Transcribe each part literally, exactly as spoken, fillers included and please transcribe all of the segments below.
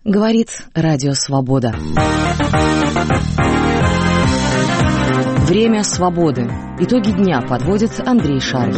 Говорит Радио Свобода. Время свободы. Итоги дня подводит Андрей Шарий.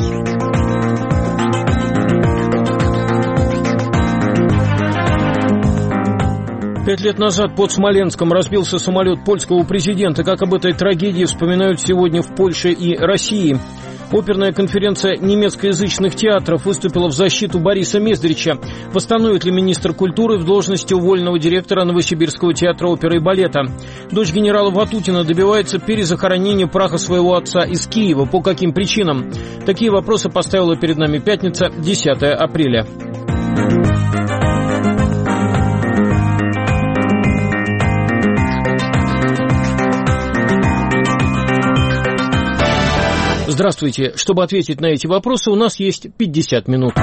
Пять лет назад под Смоленском разбился самолет польского президента. Как об этой трагедии вспоминают сегодня в Польше и России. Оперная конференция немецкоязычных театров выступила в защиту Бориса Мездрича. Восстановит ли министр культуры в должности уволенного директора Новосибирского театра оперы и балета? Дочь генерала Ватутина добивается перезахоронения праха своего отца из Киева. По каким причинам? Такие вопросы поставила перед нами пятница, десятое апреля. Здравствуйте. Чтобы ответить на эти вопросы, у нас есть пятьдесят минут.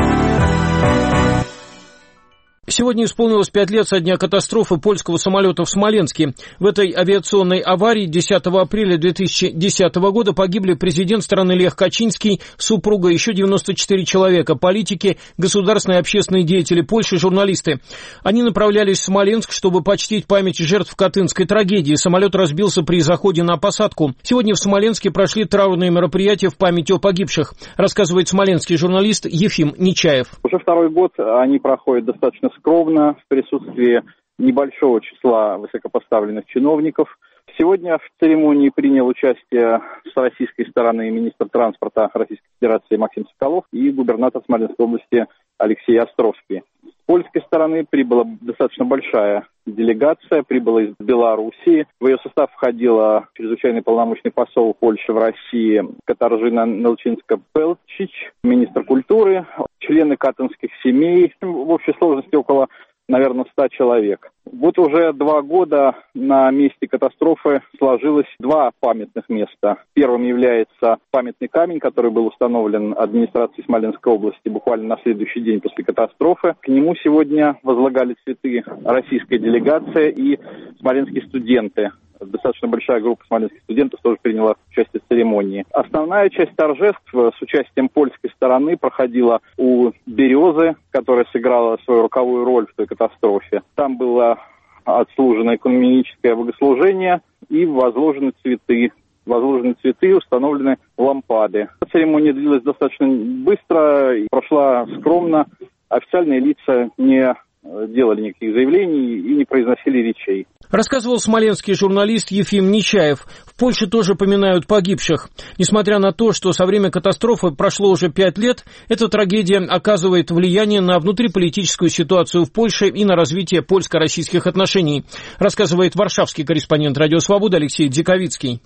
Сегодня исполнилось пять лет со дня катастрофы польского самолета в Смоленске. В этой авиационной аварии десятого апреля две тысячи десятого года погибли президент страны Лех Качинский, супруга, еще девяносто четыре человека, политики, государственные и общественные деятели Польши, журналисты. Они направлялись в Смоленск, чтобы почтить память жертв Катынской трагедии. Самолет разбился при заходе на посадку. Сегодня в Смоленске прошли траурные мероприятия в память о погибших, рассказывает смоленский журналист Ефим Нечаев. Уже второй год они проходят достаточно скромно, в присутствии небольшого числа высокопоставленных чиновников. Сегодня в церемонии принял участие с российской стороны министр транспорта Российской Федерации Максим Соколов и губернатор Смоленской области Алексей Островский. С польской стороны прибыла достаточно большая делегация, прибыла из Белоруссии. В ее состав входила чрезвычайный полномочный посол Польши в России Катаржина Нелчинска-Пелчич, министр культуры, члены катынских семей, в общей сложности около, наверное, ста человек. Вот уже два года на месте катастрофы сложилось два памятных места. Первым является памятный камень, который был установлен администрацией Смоленской области буквально на следующий день после катастрофы. К нему сегодня возлагали цветы российская делегация и смоленские студенты. Достаточно большая группа смоленских студентов тоже приняла участие в церемонии. Основная часть торжеств с участием польской стороны проходила у Березы, которая сыграла свою роковую роль в той катастрофе. Там было отслужено экуменическое богослужение и возложены цветы. Возложены цветы, установлены лампады. Церемония длилась достаточно быстро и прошла скромно. Официальные лица не делали никаких заявлений и не произносили речей. Рассказывал смоленский журналист Ефим Нечаев. В Польше тоже поминают погибших. Несмотря на то, что со времени катастрофы прошло уже пять лет, эта трагедия оказывает влияние на внутриполитическую ситуацию в Польше и на развитие польско-российских отношений, рассказывает варшавский корреспондент Радио Свобода Алексей Диковицкий.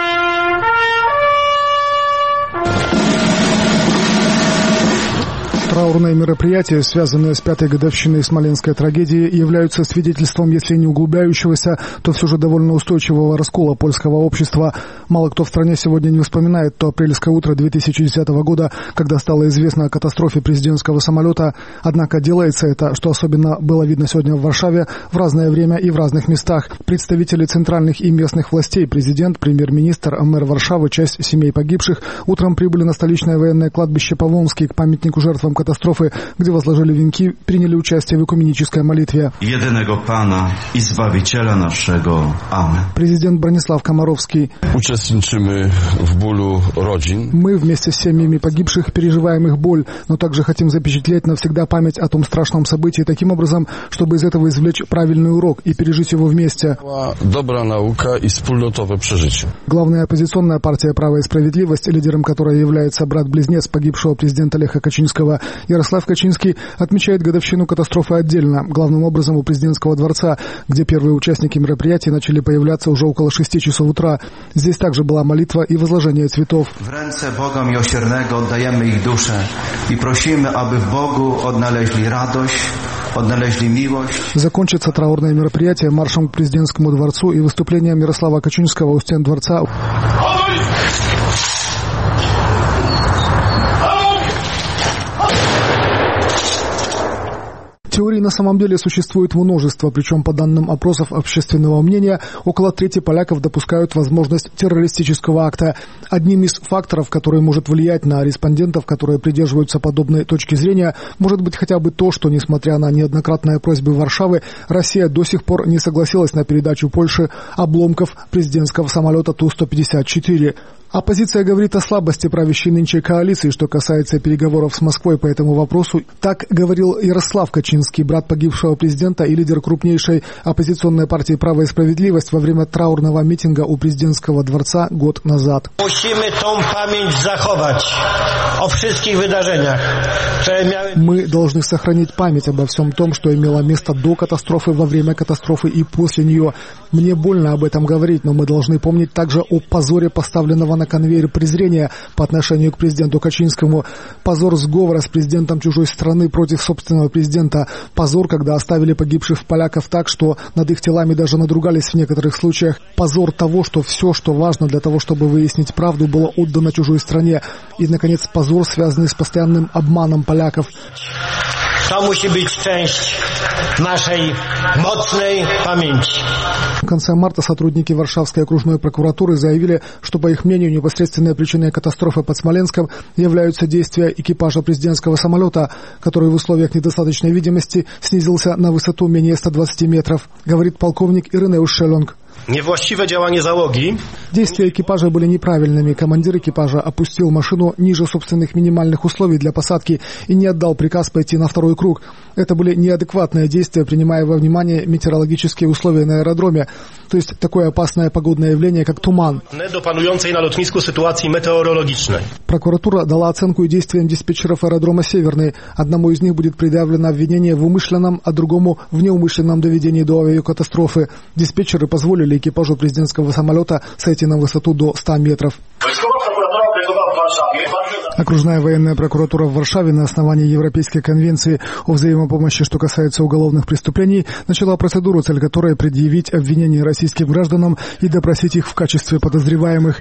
Траурные мероприятия, связанные с пятой годовщиной Смоленской трагедии, являются свидетельством, если не углубляющегося, то все же довольно устойчивого раскола польского общества. Мало кто в стране сегодня не вспоминает то апрельское утро две тысячи десятого года, когда стало известно о катастрофе президентского самолета. Однако делается это, что особенно было видно сегодня в Варшаве, в разное время и в разных местах. Представители центральных и местных властей, президент, премьер-министр, мэр Варшавы, часть семей погибших, утром прибыли на столичное военное кладбище Павлонский к памятнику жертвам катастрофы, где возложили венки, приняли участие в экуменической молитве. Единого Пана, Избавителя нашего. Амин. Президент Бронислав Комаровский. Участвуем в болю родин. Мы вместе с семьями погибших переживаем их боль, но также хотим запечатлеть навсегда память о том страшном событии таким образом, чтобы из этого извлечь правильный урок и пережить его вместе. Добрая наука и wspólnotowe przeżycie. Главная оппозиционная партия «Право и справедливость», лидером которой является брат-близнец погибшего президента Леха Качинского, Ярослав Качинский, отмечает годовщину катастрофы отдельно, главным образом у президентского дворца, где первые участники мероприятий начали появляться уже около шести часов утра. Здесь также была молитва и возложение цветов. В рęce Boga miłosiernego oddajemy ich dusze i prosimy, aby w Bogu odnaleźli radość, odnaleźli miłość. Закончится траурное мероприятие маршем к президентскому дворцу и выступлением Ярослава Качинского у стен дворца. Теория теории на самом деле существует множество, причем по данным опросов общественного мнения, около трети поляков допускают возможность террористического акта. Одним из факторов, который может влиять на респондентов, которые придерживаются подобной точки зрения, может быть хотя бы то, что, несмотря на неоднократные просьбы Варшавы, Россия до сих пор не согласилась на передачу Польше обломков президентского самолета Ту сто пятьдесят четыре. Оппозиция говорит о слабости правящей нынче коалиции, что касается переговоров с Москвой по этому вопросу. Так говорил Ярослав Качинский, брат погибшего президента и лидер крупнейшей оппозиционной партии «Право и справедливость» во время траурного митинга у президентского дворца год назад. Мы должны сохранить память обо всем том, что имело место до катастрофы, во время катастрофы и после нее. Мне больно об этом говорить, но мы должны помнить также о позоре, поставленного на конвейер презрения по отношению к президенту Качинскому. Позор сговора с президентом чужой страны против собственного президента. Позор, когда оставили погибших поляков так, что над их телами даже надругались в некоторых случаях. Позор того, что все, что важно для того, чтобы выяснить правду, было отдано чужой стране. И, наконец, позор, связанный с постоянным обманом поляков. To musi być część naszej mocnej pamięci. В конце марта сотрудники Варшавской окружной прокуратуры заявили, что, по их мнению, непосредственной причиной катастрофы под Смоленском являются действия экипажа президентского самолета, который в условиях недостаточной видимости снизился на высоту менее ста двадцати метров, говорит полковник Иринеуш Шелонг. Niewłaściwe działanie załogi. Действия экипажа были неправильными. Командир экипажа опустил машину ниже собственных минимальных условий для посадки и не отдал приказ пойти на второй круг. Это были неадекватные действия, принимая во внимание метеорологические условия на аэродроме, то есть такое опасное погодное явление, как туман. Do panującej na lotnisku sytuacji meteorologicznej. Прокуратура дала оценку действиям диспетчеров аэродрома «Северный». Одному из них будет предъявлено обвинение в умышленном, а другому в неумышленном доведении до авиакатастрофы. Диспетчеры позволили экипажу президентского самолета сойти на высоту до ста метров. Окружная военная прокуратура в Варшаве на основании Европейской конвенции о взаимопомощи, что касается уголовных преступлений, начала процедуру, цель которой предъявить обвинения российским гражданам и допросить их в качестве подозреваемых,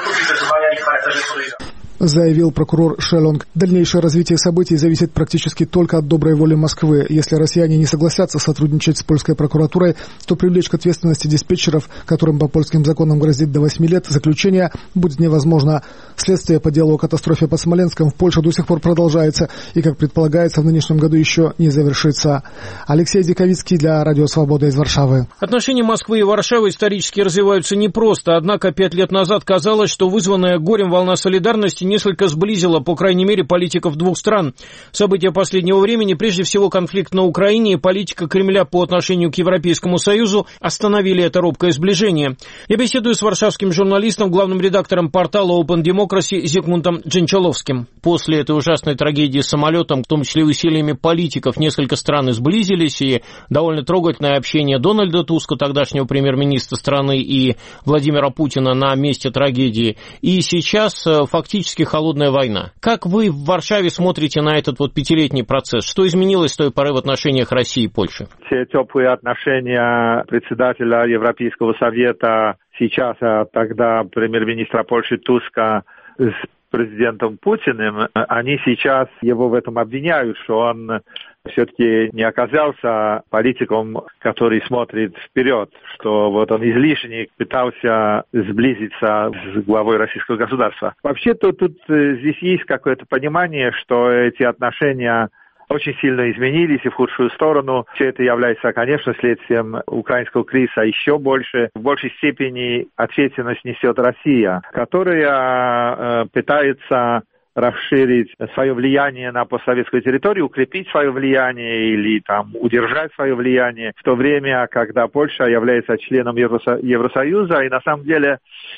заявил прокурор Шелонг. Дальнейшее развитие событий зависит практически только от доброй воли Москвы. Если россияне не согласятся сотрудничать с польской прокуратурой, то привлечь к ответственности диспетчеров, которым по польским законам грозит до восьми лет заключения, будет невозможно. Следствие по делу о катастрофе под Смоленском в Польше до сих пор продолжается и, как предполагается, в нынешнем году еще не завершится. Алексей Диковицкий для Радио Свобода из Варшавы. Отношения Москвы и Варшавы исторически развиваются непросто, однако пять лет назад казалось, что вызванная горем волна солидарности несколько сблизила, по крайней мере, политиков двух стран. События последнего времени, прежде всего конфликт на Украине и политика Кремля по отношению к Европейскому Союзу, остановили это робкое сближение. Я беседую с варшавским журналистом, главным редактором портала Open Democracy Зигмунтом Дженчаловским. После этой ужасной трагедии с самолетом, в том числе усилиями политиков, несколько стран сблизились, и довольно трогательное общение Дональда Туска, тогдашнего премьер-министра страны, и Владимира Путина на месте трагедии. И сейчас фактически холодная война. Как вы в Варшаве смотрите на этот вот пятилетний процесс? Что изменилось с той поры в отношениях России и Польши? Те теплые отношения председателя Европейского совета сейчас, а тогда премьер-министра Польши Туска с президентом Путиным, они сейчас его в этом обвиняют, что он все-таки не оказался политиком, который смотрит вперед, что вот он излишне пытался сблизиться с главой российского государства. Вообще-то тут здесь есть какое-то понимание, что эти отношения очень сильно изменились и в худшую сторону. Все это является, конечно, следствием украинского кризиса еще больше. В большей степени ответственность несет Россия, которая э, пытается расширить свое влияние на постсоветскую территорию, укрепить свое влияние или там удержать свое влияние, в то время, когда Польша является членом Евросоюза, и на самом деле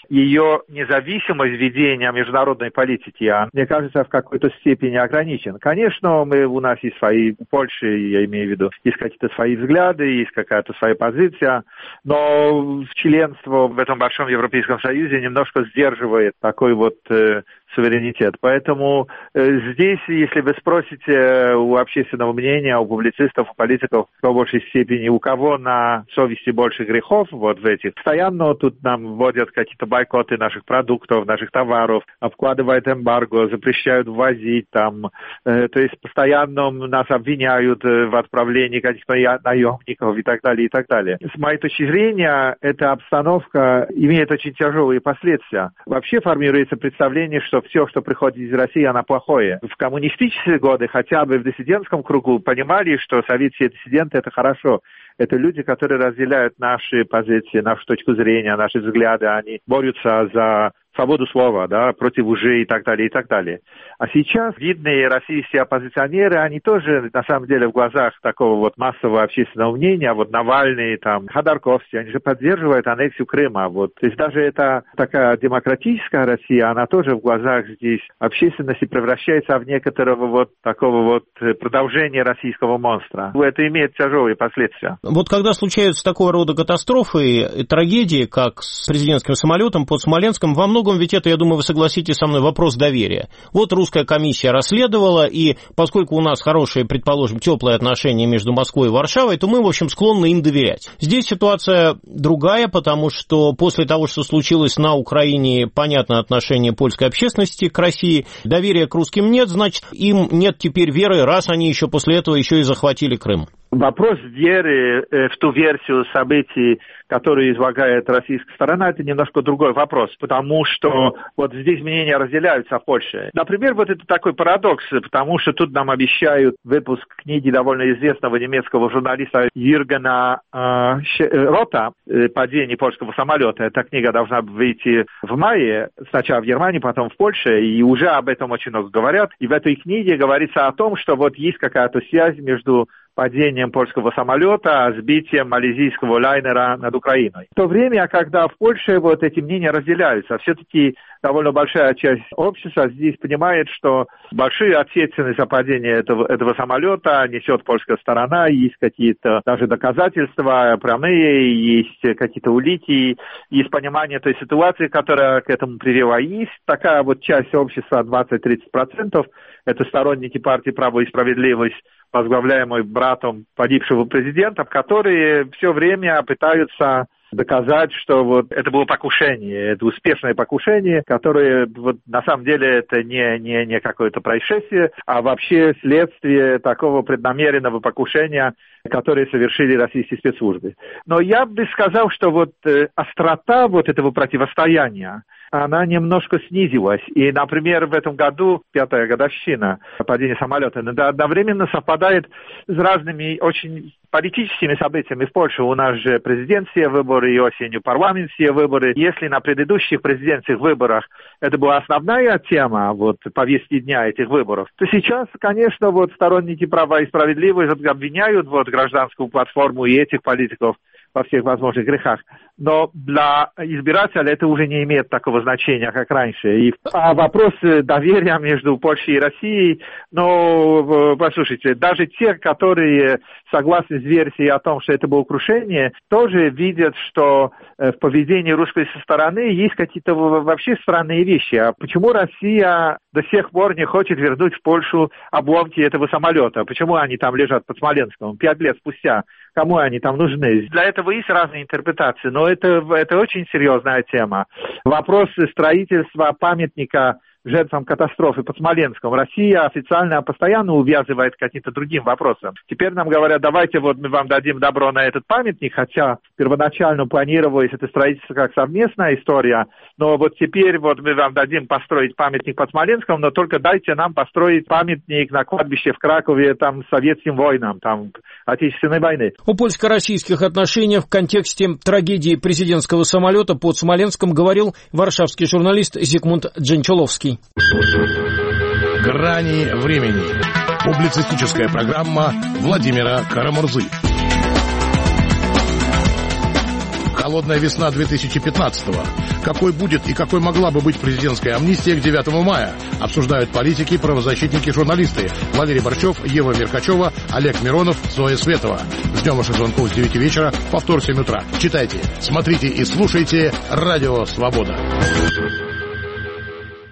ее независимость ведения международной политики, мне кажется, в какой-то степени ограничена. Конечно, мы, у нас есть свои, в Польше, я имею в виду, есть какие-то свои взгляды, есть какая-то своя позиция, но членство в этом большом Европейском Союзе немножко сдерживает такой вот э, суверенитет. Поэтому э, здесь, если вы спросите у общественного мнения, у публицистов, у политиков, в большей степени, у кого на совести больше грехов вот в этих, постоянно тут нам вводят какие-то бойкоты наших продуктов, наших товаров, обкладывают эмбарго, запрещают ввозить там, э, то есть постоянно нас обвиняют э, в отправлении каких-то наемников и так далее, и так далее. С моей точки зрения, эта обстановка имеет очень тяжелые последствия. Вообще формируется представление, что все, что приходит из России, оно плохое. В коммунистические годы, хотя бы в диссидентском кругу, понимали, что советские диссиденты – это хорошо. Это люди, которые разделяют наши позиции, нашу точку зрения, наши взгляды. Они борются за свободу слова, да, против лжи и так далее, и так далее. А сейчас видные российские оппозиционеры, они тоже, на самом деле, в глазах такого вот массового общественного мнения, вот Навальный, там, Ходорковский, они же поддерживают аннексию Крыма, вот. То есть даже эта такая демократическая Россия, она тоже в глазах здесь общественности превращается в некоторого вот такого вот продолжения российского монстра. Это имеет тяжелые последствия. Вот когда случаются такого рода катастрофы и трагедии, как с президентским самолетом под Смоленском, во многом ведь это, я думаю, вы согласитесь со мной, вопрос доверия. Вот русская комиссия расследовала, и поскольку у нас хорошие, предположим, теплые отношения между Москвой и Варшавой, то мы, в общем, склонны им доверять. Здесь ситуация другая, потому что после того, что случилось на Украине, понятно отношение польской общественности к России, доверия к русским нет, значит, им нет теперь веры, раз они еще после этого еще и захватили Крым. Вопрос веры в ту версию событий, которую излагает российская сторона, это немножко другой вопрос, потому что вот здесь мнения разделяются в Польше. Например, вот это такой парадокс, потому что тут нам обещают выпуск книги довольно известного немецкого журналиста Юргена э, Рота «Падение польского самолета». Эта книга должна выйти в мае, сначала в Германии, потом в Польше, и уже об этом очень много говорят. И в этой книге говорится о том, что вот есть какая-то связь между падением польского самолета, сбитием малайзийского лайнера над Украиной. В то время, когда в Польше вот эти мнения разделяются, все-таки довольно большая часть общества здесь понимает, что большую ответственность за падение этого, этого самолета несет польская сторона, есть какие-то даже доказательства прямые, есть какие-то улики, есть понимание той ситуации, которая к этому привела. Есть такая вот часть общества, двадцать-тридцать процентов, это сторонники партии «Право и справедливость», возглавляемой братом погибшего президента, которые все время пытаются доказать, что вот это было покушение, это успешное покушение, которое вот на самом деле это не, не, не какое-то происшествие, а вообще следствие такого преднамеренного покушения, которое совершили российские спецслужбы. Но я бы сказал, что вот э, острота вот этого противостояния, она немножко снизилась. И, например, в этом году, пятая годовщина падения самолета, одновременно совпадает с разными очень политическими событиями в Польше. У нас же президентские выборы и осенью парламентские выборы. Если на предыдущих президентских выборах это была основная тема вот, повестки дня этих выборов, то сейчас, конечно, вот сторонники «Права и справедливости» обвиняют вот, гражданскую платформу и этих политиков во всех возможных грехах. Но для избирателя это уже не имеет такого значения, как раньше. И а вопрос доверия между Польшей и Россией, ну, послушайте, даже те, которые согласны с версией о том, что это было крушение, тоже видят, что в поведении русской стороны есть какие-то вообще странные вещи. А почему Россия до сих пор не хочет вернуть в Польшу обломки этого самолета? Почему они там лежат под Смоленском пять лет спустя? Кому они там нужны? Для этого есть разные интерпретации, но это, это очень серьезная тема. Вопрос строительства памятника жертвам катастрофы под Смоленском. Россия официально постоянно увязывает к каким-то другим вопросам. Теперь нам говорят, давайте вот мы вам дадим добро на этот памятник, хотя первоначально планировалось это строительство как совместная история, но вот теперь вот мы вам дадим построить памятник под Смоленском, но только дайте нам построить памятник на кладбище в Кракове там советским воинам, там Отечественной войны. О польско-российских отношениях в контексте трагедии президентского самолета под Смоленском говорил варшавский журналист Зигмунд Дженчуловский. Грани времени. Публицистическая программа Владимира Карамурзы. Холодная весна две тысячи пятнадцатого. Какой будет и какой могла бы быть президентская амнистия к девятому мая? Обсуждают политики, правозащитники, журналисты. Валерий Борчев, Ева Меркачева, Олег Миронов, Зоя Светова. Ждем ваших звонков с девяти вечера, повтор в семь утра. Читайте, смотрите и слушайте Радио Свобода.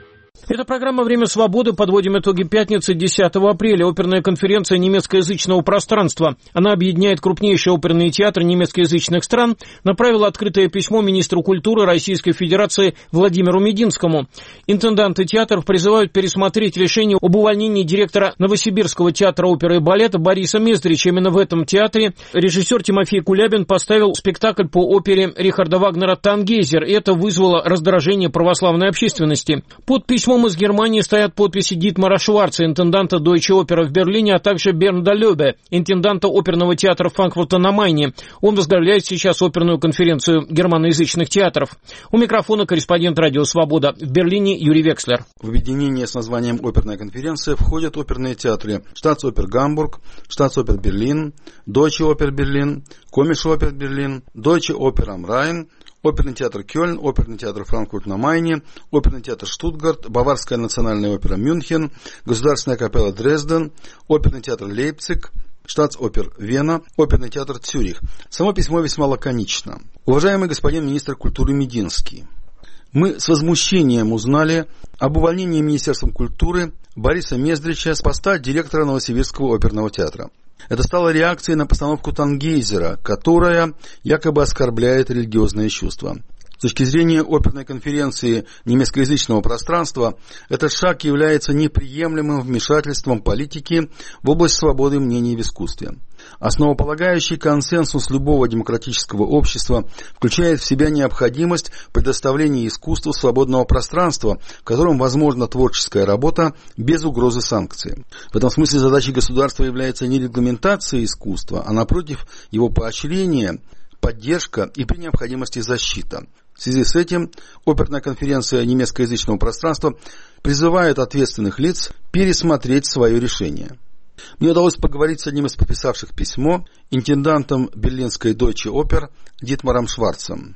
Это программа «Время свободы». Подводим итоги пятницы, десятого апреля. Оперная конференция немецкоязычного пространства. Она объединяет крупнейшие оперные театры немецкоязычных стран. Направила открытое письмо министру культуры Российской Федерации Владимиру Мединскому. Интенданты театров призывают пересмотреть решение об увольнении директора Новосибирского театра оперы и балета Бориса Мездрича. Именно в этом театре режиссер Тимофей Кулябин поставил спектакль по опере Рихарда Вагнера «Тангейзер». И это вызвало раздражение православной общественности. Под письмом из Германии стоят подписи Дитмара Шварца, интенданта Deutsche Oper в Берлине, а также Бернда Лёбе, интенданта оперного театра Франкфурта на Майне. Он возглавляет сейчас оперную конференцию германоязычных театров. У микрофона корреспондент «Радио Свобода» в Берлине Юрий Векслер. В объединение с названием «Оперная конференция» входят оперные театры Штатсопер Гамбург, Штатсопер Берлин, Deutsche Oper Берлин, Komische Oper Берлин, Deutsche Oper am Rhein, Оперный театр Кёльн, Оперный театр Франкфурт на Майне, Оперный театр Штутгарт, Баварская национальная опера Мюнхен, Государственная капелла Дрезден, Оперный театр Лейпциг, Штатсопер Вена, Оперный театр Цюрих. Само письмо весьма лаконично. Уважаемый господин министр культуры Мединский, мы с возмущением узнали об увольнении Министерством культуры Бориса Мездрича с поста директора Новосибирского оперного театра. Это стало реакцией на постановку «Тангейзера», которая якобы оскорбляет религиозные чувства. С точки зрения оперной конференции немецкоязычного пространства, этот шаг является неприемлемым вмешательством политики в область свободы мнений в искусстве. Основополагающий консенсус любого демократического общества включает в себя необходимость предоставления искусству свободного пространства, в котором возможна творческая работа без угрозы санкций. В этом смысле задачей государства является не регламентация искусства, а напротив его поощрение, поддержка и при необходимости защита. В связи с этим оперная конференция немецкоязычного пространства призывает ответственных лиц пересмотреть свое решение. Мне удалось поговорить с одним из подписавших письмо, интендантом берлинской Deutsche Oper Дитмаром Шварцем.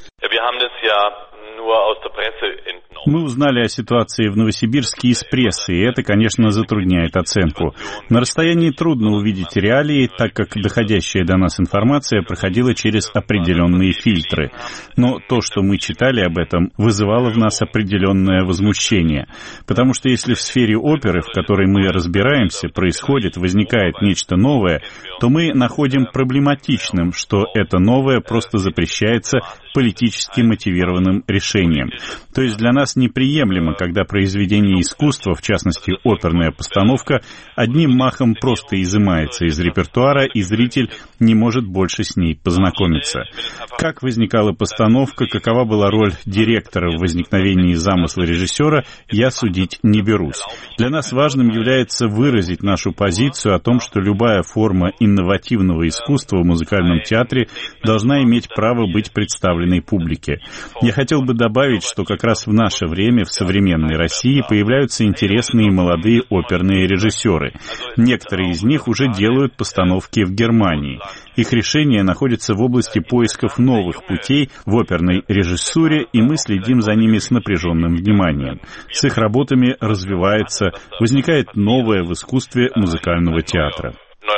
Мы узнали о ситуации в Новосибирске из прессы, и это, конечно, затрудняет оценку. На расстоянии трудно увидеть реалии, так как доходящая до нас информация проходила через определенные фильтры. Но то, что мы читали об этом, вызывало в нас определенное возмущение. Потому что если в сфере оперы, в которой мы разбираемся, происходит, возникает нечто новое, то мы находим проблематичным, что это новое просто запрещается политически мотивированным решением. То есть для нас неприемлемо, когда произведение искусства, в частности оперная постановка, одним махом просто изымается из репертуара, и зритель не может больше с ней познакомиться. Как возникала постановка, какова была роль директора в возникновении замысла режиссера, я судить не берусь. Для нас важным является выразить нашу позицию о том, что любая форма инновативного искусства в музыкальном театре должна иметь право быть представленной публике. Я хотел бы добавить, что как раз в наше время в современной России появляются интересные молодые оперные режиссеры. Некоторые из них уже делают постановки в Германии. Их решение находится в области поисков новых путей в оперной режиссуре, и мы следим за ними с напряженным вниманием. С их работами развивается, возникает новое в искусстве музыкального театра.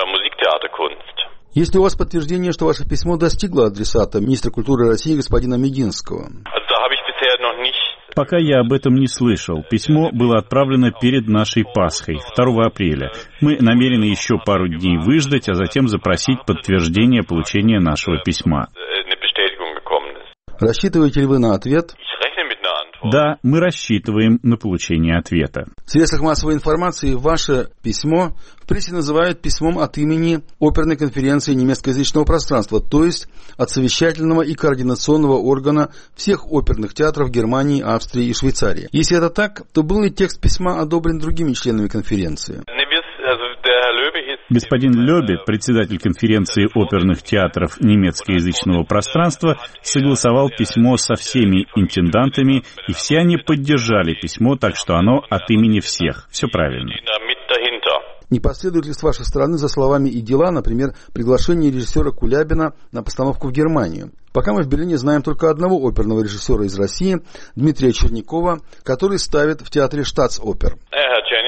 Есть ли у вас подтверждение, что ваше письмо достигло адресата министра культуры России господина Мединского? Пока я об этом не слышал. Письмо было отправлено перед нашей Пасхой, второго апреля. Мы намерены еще пару дней выждать, а затем запросить подтверждение получения нашего письма. Рассчитываете ли вы на ответ? Да, мы рассчитываем на получение ответа. В средствах массовой информации ваше письмо в прессе называют письмом от имени оперной конференции немецкоязычного пространства, то есть от совещательного и координационного органа всех оперных театров Германии, Австрии и Швейцарии. Если это так, то был ли текст письма одобрен другими членами конференции? Господин Лёбе, председатель конференции оперных театров немецкоязычного пространства, согласовал письмо со всеми интендантами, и все они поддержали письмо, так что оно от имени всех. Все правильно. Не последует ли с вашей стороны за словами и дела, например, приглашение режиссера Кулябина на постановку в Германию? Пока мы в Берлине знаем только одного оперного режиссера из России, Дмитрия Чернякова, который ставит в театре Штатсопер.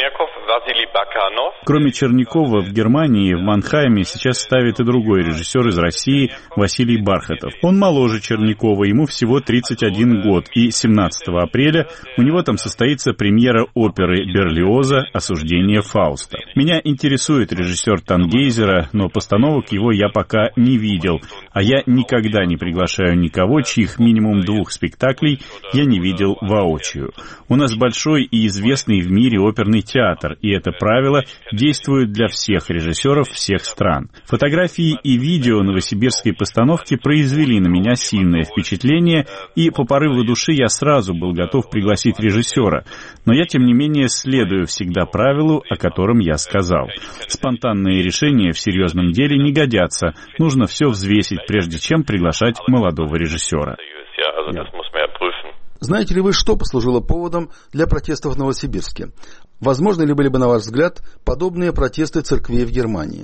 Кроме Черникова, в Германии, в Манхайме сейчас ставит и другой режиссер из России Василий Бархатов. Он моложе Черникова, ему всего тридцать один год, и семнадцатого апреля у него там состоится премьера оперы Берлиоза «Осуждение Фауста». Меня интересует режиссер Тангейзера, но постановок его я пока не видел, а я никогда не приглашаю никого, чьих минимум двух спектаклей я не видел воочию. У нас большой и известный в мире оперный театр, и это правило действует для всех режиссеров всех стран. Фотографии и видео новосибирской постановки произвели на меня сильное впечатление, и по порыву души я сразу был готов пригласить режиссера, но я, тем не менее, следую всегда правилу, о котором я сказал. Спонтанные решения в серьезном деле не годятся, нужно все взвесить, прежде чем приглашать молодого режиссера. Знаете ли вы, что послужило поводом для протестов в Новосибирске? Возможно ли были бы, на ваш взгляд, подобные протесты церквей в Германии?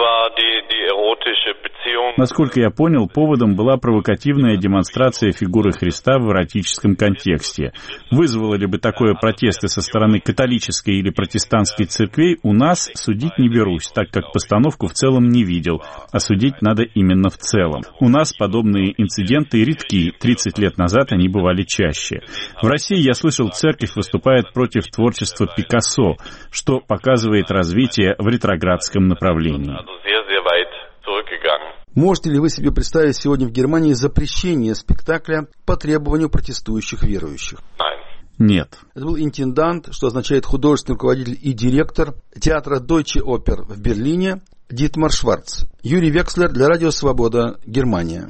Насколько я понял, поводом была провокативная демонстрация фигуры Христа в эротическом контексте. Вызвало ли бы такое протесты со стороны католической или протестантской церквей, у нас судить не берусь, так как постановку в целом не видел, а судить надо именно в целом. У нас подобные инциденты редки, тридцать лет назад они бывали чаще. В России, я слышал, церковь выступает против творчества Пикассо, что показывает развитие в ретроградском направлении. Можете ли вы себе представить сегодня в Германии запрещение спектакля по требованию протестующих верующих? Нет. Это был интендант, что означает художественный руководитель и директор театра Deutsche Oper в Берлине Дитмар Шварц. Юрий Векслер для Радио Свобода, Германия.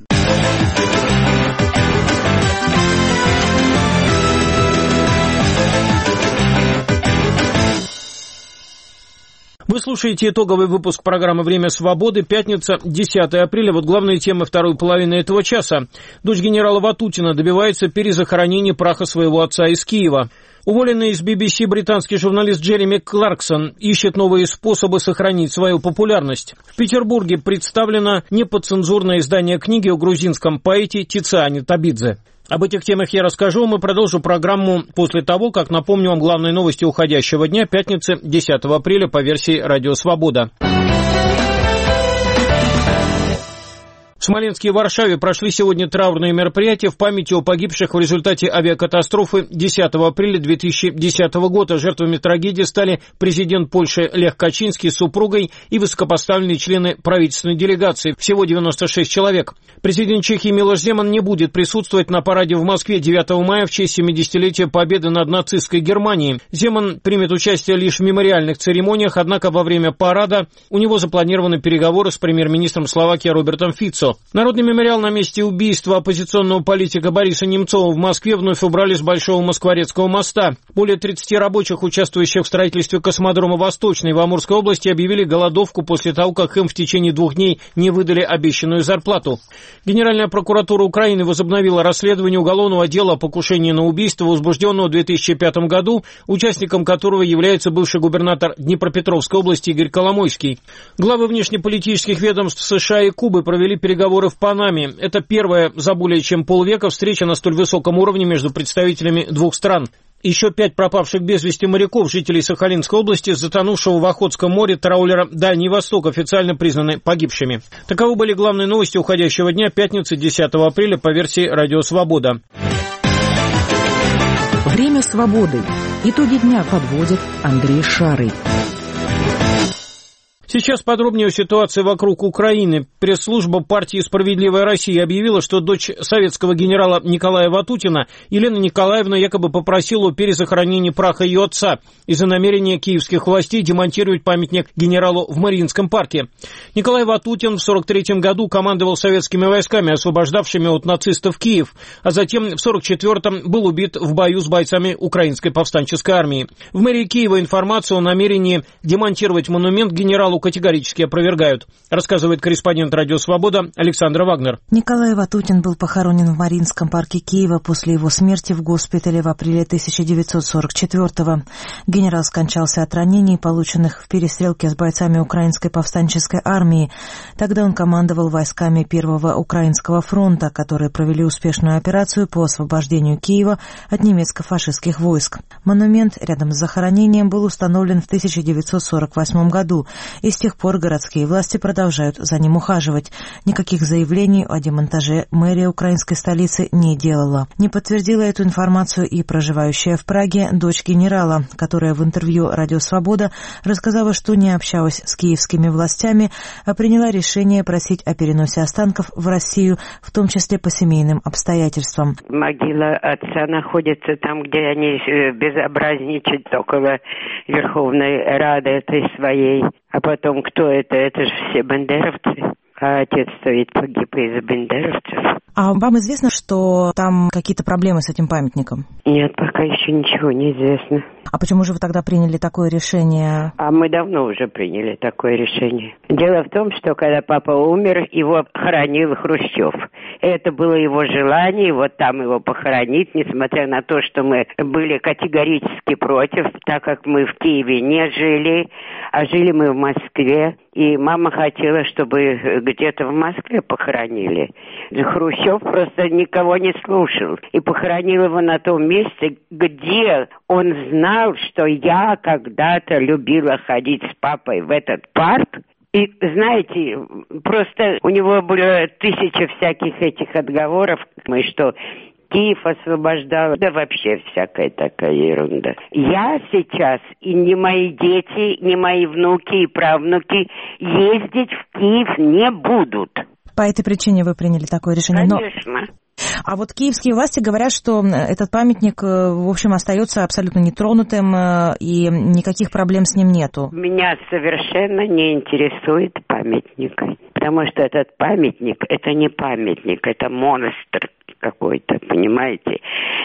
Вы слушаете итоговый выпуск программы «Время свободы», пятница, десятого апреля. Вот главные темы второй половины этого часа. Дочь генерала Ватутина добивается перезахоронения праха своего отца из Киева. Уволенный из би би си британский журналист Джереми Кларксон ищет новые способы сохранить свою популярность. В Петербурге представлено неподцензурное издание книги о грузинском поэте Тициане Табидзе. Об этих темах я расскажу, мы продолжим программу после того, как напомню вам главные новости уходящего дня, пятницы, десятого апреля по версии «Радио Свобода». В Смоленске и Варшаве прошли сегодня траурные мероприятия в памяти о погибших в результате авиакатастрофы десятого апреля две тысячи десятого года. Жертвами трагедии стали президент Польши Лех Качинский с супругой и высокопоставленные члены правительственной делегации. Всего девяносто шесть человек. Президент Чехии Милош Земан не будет присутствовать на параде в Москве девятого мая в честь семидесятилетия победы над нацистской Германией. Земан примет участие лишь в мемориальных церемониях, однако во время парада у него запланированы переговоры с премьер-министром Словакии Робертом Фицо. Народный мемориал на месте убийства оппозиционного политика Бориса Немцова в Москве вновь убрали с Большого Москворецкого моста. Более тридцати рабочих, участвующих в строительстве космодрома Восточный в Амурской области, объявили голодовку после того, как им в течение двух дней не выдали обещанную зарплату. Генеральная прокуратура Украины возобновила расследование уголовного дела о покушении на убийство, возбужденного в две тысячи пятом году, участником которого является бывший губернатор Днепропетровской области Игорь Коломойский. Главы внешнеполитических ведомств США и Кубы провели переговоры Переговоры в Панаме. Это первая за более чем полвека встреча на столь высоком уровне между представителями двух стран. Еще пять пропавших без вести моряков, жителей Сахалинской области, затонувшего в Охотском море траулера «Дальний Восток», официально признаны погибшими. Таковы были главные новости уходящего дня, пятницы, десятого апреля по версии «Радио Свобода». Время свободы. Итоги дня подводит Андрей Шарый. Сейчас подробнее о ситуации вокруг Украины. Пресс-служба партии «Справедливая Россия» объявила, что дочь советского генерала Николая Ватутина, Елена Николаевна, якобы попросила о перезахоронении праха ее отца из-за намерения киевских властей демонтировать памятник генералу в Мариинском парке. Николай Ватутин в сорок третьем году командовал советскими войсками, освобождавшими от нацистов Киев, а затем в сорок четвертом был убит в бою с бойцами Украинской повстанческой армии. В мэрии Киева информацию о намерении демонтировать монумент генералу его категорически опровергают, рассказывает корреспондент «Радио Свобода» Александра Вагнер. Николай Ватутин был похоронен в Мариинском парке Киева после его смерти в госпитале в апреле тысяча девятьсот сорок четвёртого. Генерал скончался от ранений, полученных в перестрелке с бойцами Украинской повстанческой армии. Тогда он командовал войсками Первого Украинского фронта, которые провели успешную операцию по освобождению Киева от немецко-фашистских войск. Монумент рядом с захоронением был установлен в тысяча девятьсот сорок восьмом году, и с тех пор городские власти продолжают за ним ухаживать. Никаких заявлений о демонтаже мэрия украинской столицы не делала. Не подтвердила эту информацию и проживающая в Праге дочь генерала, которая в интервью «Радио Свобода» рассказала, что не общалась с киевскими властями, а приняла решение просить о переносе останков в Россию, в том числе по семейным обстоятельствам. Могила отца находится там, где они безобразничают, около Верховной Рады этой своей. А потом, кто это? Это же все бандеровцы. А отец стоит погиб из бандеровцев. А вам известно, что там какие-то проблемы с этим памятником? Нет, пока еще ничего не известно. А почему же вы тогда приняли такое решение? А мы давно уже приняли такое решение. Дело в том, что когда папа умер, его хоронил Хрущев. Это было его желание, вот там его похоронить, несмотря на то, что мы были категорически против, так как мы в Киеве не жили, а жили мы в Москве. И мама хотела, чтобы где-то в Москве похоронили. Хрущев просто никого не слушал. И похоронил его на том месте, где он знал, что я когда-то любила ходить с папой в этот парк. И, знаете, просто у него было тысяча всяких этих отговоров, что Киев освобождал, да вообще всякая такая ерунда. Я сейчас, и ни мои дети, ни мои внуки и правнуки ездить в Киев не будут. По этой причине вы приняли такое решение? Конечно. Но... А вот киевские власти говорят, что этот памятник, в общем, остается абсолютно нетронутым, и никаких проблем с ним нету. Меня совершенно не интересует памятник, потому что этот памятник, это не памятник, это монстр какой-то, понимаете?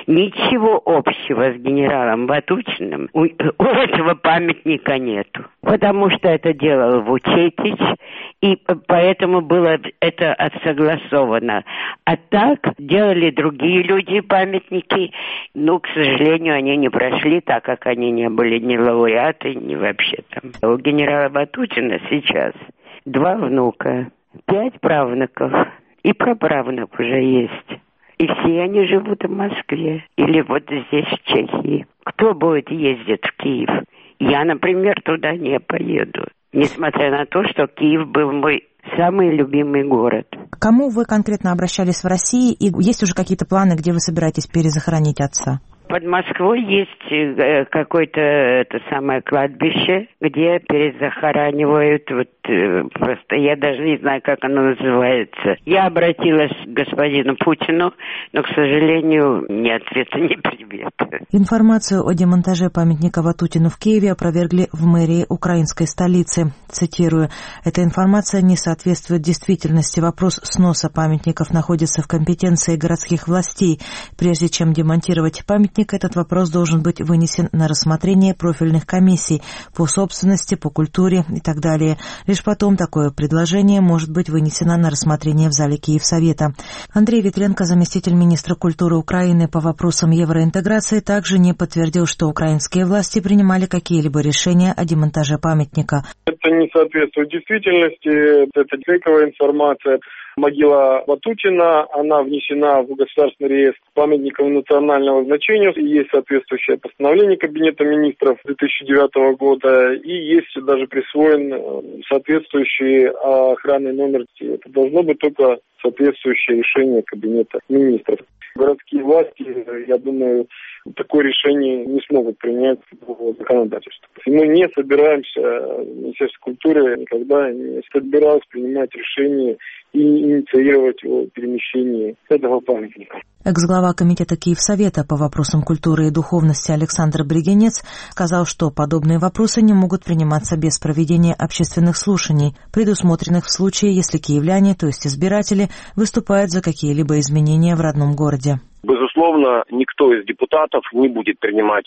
Ничего общего с генералом Ватутиным у, у этого памятника нету. Потому что это делал Вучетич, и поэтому было это отсогласовано. А так делали другие люди памятники, но, к сожалению, они не прошли, так как они не были ни лауреаты, ни вообще там. У генерала Ватутина сейчас два внука, пять правнуков и праправнук уже есть. И все они живут в Москве или вот здесь, в Чехии. Кто будет ездить в Киев? Я, например, туда не поеду. Несмотря на то, что Киев был мой самый любимый город. К кому вы конкретно обращались в России? И есть уже какие-то планы, где вы собираетесь перезахоронить отца? Под Москвой есть какое-то это самое кладбище, где перезахоранивают, вот просто я даже не знаю, как оно называется. Я обратилась к господину Путину, но, к сожалению, ни ответа, ни привета. Информацию о демонтаже памятника Ватутину в Киеве опровергли в мэрии украинской столицы. Цитирую: «Эта информация не соответствует действительности. Вопрос сноса памятников находится в компетенции городских властей. Прежде чем демонтировать памятник, этот вопрос должен быть вынесен на рассмотрение профильных комиссий по собственности, по культуре и так далее. Лишь потом такое предложение может быть вынесено на рассмотрение в зале Киевсовета». Андрей Ветленко, заместитель министра культуры Украины по вопросам евроинтеграции, также не подтвердил, что украинские власти принимали какие-либо решения о демонтаже памятника. Это не соответствует действительности, это фейковая информация. Могила Ватутина, она внесена в государственный реестр памятников национального значения. И есть соответствующее постановление Кабинета министров две тысячи девятого года. И есть даже присвоен соответствующий охранный номер. Это должно быть только соответствующее решение Кабинета министров. Городские власти, я думаю, такое решение не смогут принять по законодательству. Мы не собираемся, Министерство культуры никогда не собиралось принимать решение и инициировать его перемещение этого памятника. Экс-глава комитета Киевсовета по вопросам культуры и духовности Александр Бригенец сказал, что подобные вопросы не могут приниматься без проведения общественных слушаний, предусмотренных в случае, если киевляне, то есть избиратели, выступают за какие-либо изменения в родном городе. Безусловно, никто из депутатов не будет принимать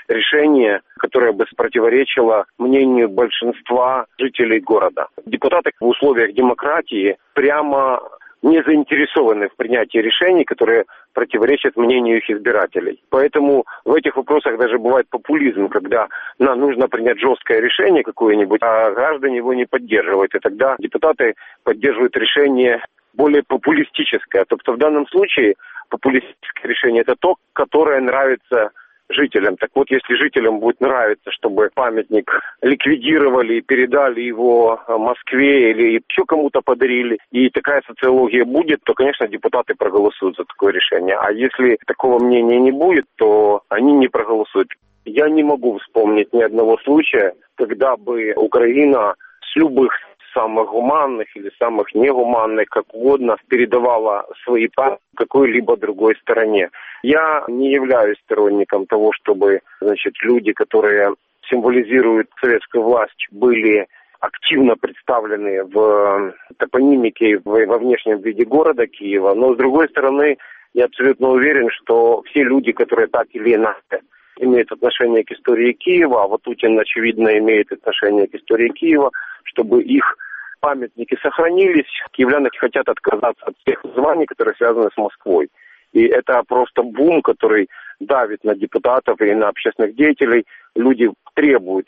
решение, которое бы противоречило мнению большинства жителей города. Депутаты в условиях демократии прямо не заинтересованы в принятии решений, которые противоречат мнению их избирателей. Поэтому в этих вопросах даже бывает популизм, когда нам нужно принять жесткое решение какое-нибудь, а граждане его не поддерживают. И тогда депутаты поддерживают решение более популистическое. Тобто в данном случае популистическое решение – это то, которое нравится жителям. Так вот, если жителям будет нравиться, чтобы памятник ликвидировали и передали его Москве или еще кому-то подарили, и такая социология будет, то, конечно, депутаты проголосуют за такое решение. А если такого мнения не будет, то они не проголосуют. Я не могу вспомнить ни одного случая, когда бы Украина с любых самых гуманных или самых негуманных, как угодно, передавала свои памятники какой-либо другой стороне. Я не являюсь сторонником того, чтобы, значит, люди, которые символизируют советскую власть, были активно представлены в топонимике, во внешнем виде города Киева. Но, с другой стороны, я абсолютно уверен, что все люди, которые так или иначе имеют отношение к истории Киева, а Ватутин, очевидно, имеет отношение к истории Киева, чтобы их памятники сохранились. Киевляне хотят отказаться от всех названий, которые связаны с Москвой. И это просто бум, который давит на депутатов и на общественных деятелей. Люди требуют,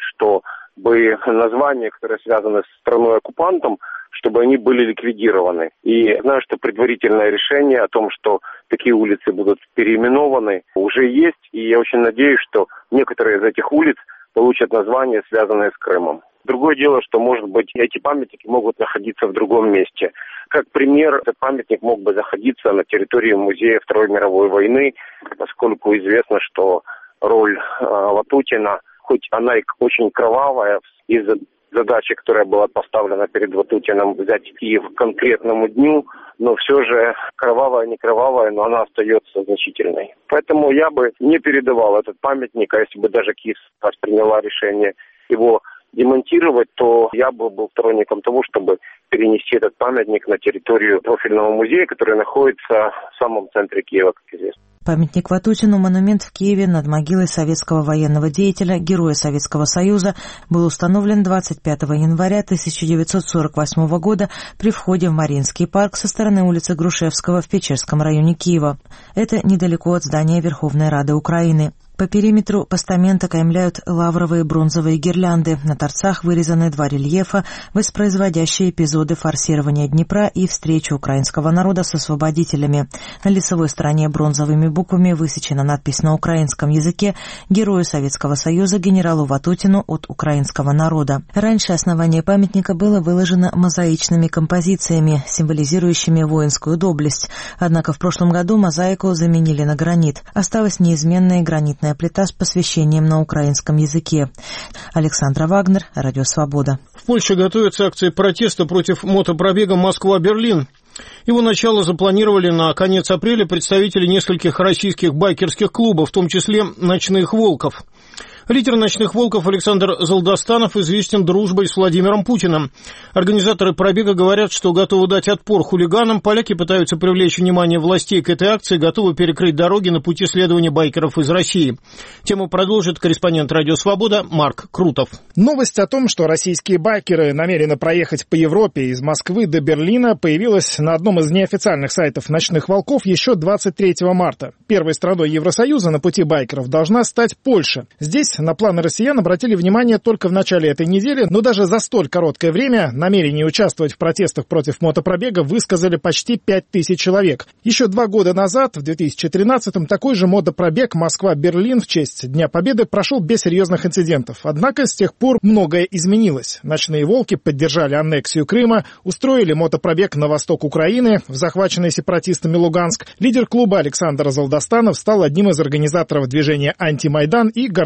чтобы названия, которые связаны с страной-оккупантом, чтобы они были ликвидированы. И я знаю, что предварительное решение о том, что такие улицы будут переименованы, уже есть. И я очень надеюсь, что некоторые из этих улиц получат названия, связанные с Крымом. Другое дело, что, может быть, эти памятники могут находиться в другом месте. Как пример, этот памятник мог бы находиться на территории музея Второй мировой войны, поскольку известно, что роль э, Ватутина, хоть она и очень кровавая, из-за задачи, которая была поставлена перед Ватутиным взять Киев к конкретному дню, но все же кровавая, не кровавая, но она остается значительной. Поэтому я бы не передавал этот памятник, а если бы даже Киев приняла решение его демонтировать, то я бы был сторонником того, чтобы перенести этот памятник на территорию профильного музея, который находится в самом центре Киева, как известно. Памятник Ватутину, монумент в Киеве над могилой советского военного деятеля, героя Советского Союза, был установлен двадцать пятого января тысяча девятьсот сорок восьмого года при входе в Мариинский парк со стороны улицы Грушевского в Печерском районе Киева. Это недалеко от здания Верховной Рады Украины. По периметру постамента каймляют лавровые бронзовые гирлянды. На торцах вырезаны два рельефа, воспроизводящие эпизоды форсирования Днепра и встречи украинского народа с освободителями. На лицевой стороне бронзовыми буквами высечена надпись на украинском языке «Герою Советского Союза генералу Ватутину от украинского народа». Раньше основание памятника было выложено мозаичными композициями, символизирующими воинскую доблесть. Однако в прошлом году мозаику заменили на гранит. Осталась неизменная гранитная плита с посвящением на украинском языке. Александра Вагнер, Радио Свобода. В Польше готовятся акции протеста против мотопробега Москва-Берлин. Его начало запланировали на конец апреля представители нескольких российских байкерских клубов, в том числе «Ночных волков». Лидер «Ночных волков» Александр Золдостанов известен дружбой с Владимиром Путиным. Организаторы пробега говорят, что готовы дать отпор хулиганам. Поляки пытаются привлечь внимание властей к этой акции, готовы перекрыть дороги на пути следования байкеров из России. Тему продолжит корреспондент «Радио Свобода» Марк Крутов. Новость о том, что российские байкеры намерены проехать по Европе из Москвы до Берлина, появилась на одном из неофициальных сайтов «Ночных волков» еще двадцать третьего марта. Первой страной Евросоюза на пути байкеров должна стать Польша. Здесь на планы россиян обратили внимание только в начале этой недели, но даже за столь короткое время намерение участвовать в протестах против мотопробега высказали почти пять тысяч человек. Еще два года назад, в две тысячи тринадцатом, такой же мотопробег Москва-Берлин в честь Дня Победы прошел без серьезных инцидентов. Однако с тех пор многое изменилось. «Ночные волки» поддержали аннексию Крыма, устроили мотопробег на восток Украины, в захваченный сепаратистами Луганск. Лидер клуба Александр Золдостанов стал одним из организаторов движения «Антимайдан» и гордится своей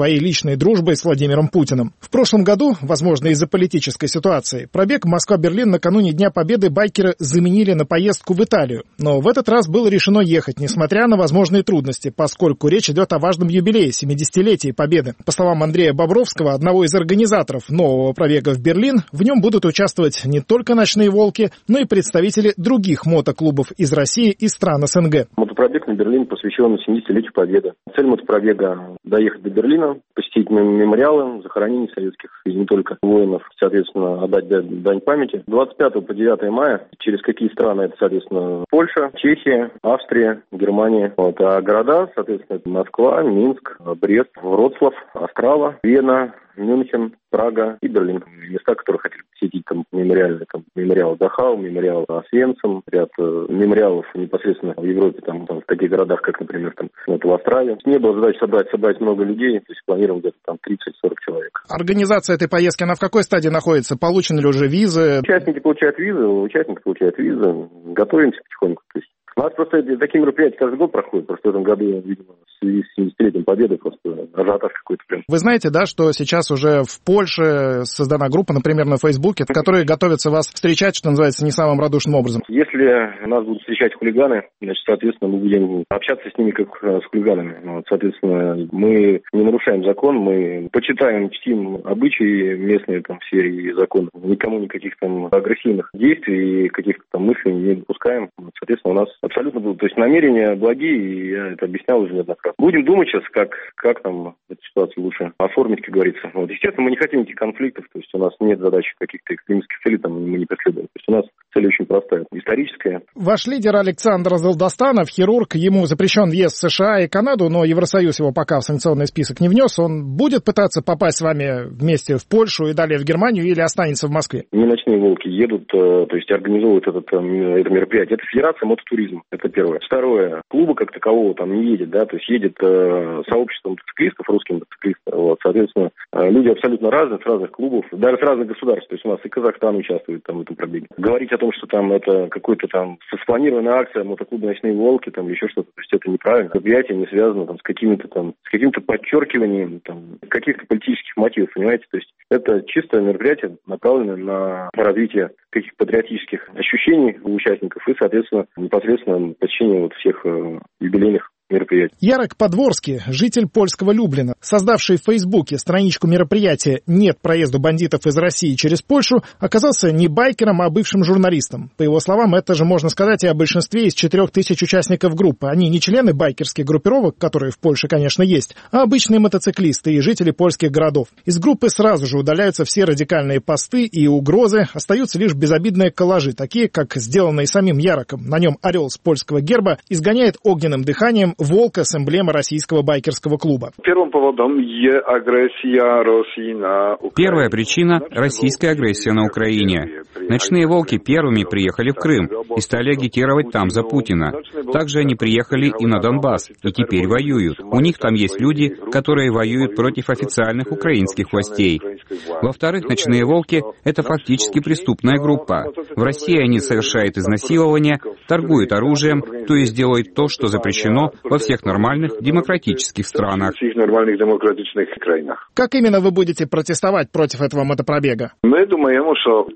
своей личной дружбой с Владимиром Путиным. В прошлом году, возможно, из-за политической ситуации, пробег Москва-Берлин накануне Дня Победы байкеры заменили на поездку в Италию. Но в этот раз было решено ехать, несмотря на возможные трудности, поскольку речь идет о важном юбилее, семидесятилетии Победы. По словам Андрея Бобровского, одного из организаторов нового пробега в Берлин, в нем будут участвовать не только «Ночные волки», но и представители других мотоклубов из России и стран СНГ. Мотопробег на Берлин посвящен семидесятилетию Победы. Цель мотопробега – доехать до Берлина, посетить мемориалы захоронений советских и не только воинов, соответственно, отдать дань памяти. двадцать пятого по девятое мая через какие страны? Это, соответственно, Польша, Чехия, Австрия, Германия. Вот. А города, соответственно, это Москва, Минск, Брест, Вроцлав, Острава, Вена, Мюнхен, Прага и Берлин. Места, которые хотели посетить, там мемориальные, там мемориал Дахау, мемориал Освенцим, ряд э, мемориалов непосредственно в Европе, там, там в таких городах, как, например, там вот, в Австралии. Не было задачи собрать, собрать много людей, то есть планировали где-то там тридцать-сорок человек. Организация этой поездки, она в какой стадии находится? Получены ли уже визы? Участники получают визы, участники получают визы. Готовимся потихоньку. То есть у нас просто такие мероприятия каждый год проходят. Просто в этом году, видимо, в связи с семидесятилетием Победы просто ажиотаж какой-то прям. Вы знаете, да, что сейчас уже в Польше создана группа, например, на Фейсбуке, которые готовятся вас встречать, что называется, не самым радушным образом? Если нас будут встречать хулиганы, значит, соответственно, мы будем общаться с ними как с хулиганами. Вот, соответственно, мы не нарушаем закон, мы почитаем, чтим обычаи местные там в сфере закона. Никому никаких там агрессивных действий и каких-то там мыслей не допускаем. Вот, соответственно, у нас абсолютно будут, то есть намерения благие, и я это объяснял уже неоднократно. Будем думать сейчас, как, как там эту ситуацию лучше оформить, как говорится. Вот, естественно, мы не хотим этих конфликтов, то есть у нас нет задачи каких-то экстремистских целей, там мы не преследуем. То есть у нас цель очень простая, историческая. Ваш лидер Александр Золдостанов, хирург, ему запрещен въезд в США и Канаду, но Евросоюз его пока в санкционный список не внес. Он будет пытаться попасть с вами вместе в Польшу и далее в Германию или останется в Москве? Не «Ночные волки» едут, то есть организовывают этот, это мероприятие. Это Федерация мототуризма. Это первое. Второе. Клуба как такового там не едет, да, то есть едет э, сообщество мотоциклистов, русских мотоциклистов. Вот, соответственно, э, люди абсолютно разные, с разных клубов, даже с разных государств. То есть у нас и Казахстан участвует там в этом пробеге. Говорить о том, что там это какой-то там спланированная акция мотоклуба «Ночные волки» там или еще что-то, то есть это неправильно. Мероприятие не связано там с какими-то там, с каким-то подчеркиванием там каких-то политических мотивов, понимаете? То есть это чистое мероприятие, направленное на развитие каких-то патриотических ощущений у участников и, соответственно, непосредственно посещение вот всех э, юбилейных мероприятий. Ярок Подворский, житель польского Люблина, создавший в Фейсбуке страничку мероприятия «Нет проезду бандитов из России через Польшу», оказался не байкером, а бывшим журналистом. По его словам, это же можно сказать и о большинстве из четырех тысяч участников группы. Они не члены байкерских группировок, которые в Польше, конечно, есть, а обычные мотоциклисты и жители польских городов. Из группы сразу же удаляются все радикальные посты и угрозы, остаются лишь безобидные коллажи, такие, как сделанные самим Яроком. На нем орел с польского герба изгоняет огненным дыханием волка с эмблемой российского байкерского клуба. Первым поводом є агрессия России на Украине. Первая причина – российская агрессия на Украине. Ночные волки первыми приехали в Крым и стали агитировать там за Путина. Также они приехали и на Донбасс, и теперь воюют. У них там есть люди, которые воюют против официальных украинских властей. Во-вторых, ночные волки – это фактически преступная группа. В России они совершают изнасилования, торгуют оружием, то есть делают то, что запрещено во всех нормальных демократических странах. Как именно вы будете протестовать против этого мотопробега? Мы думаем,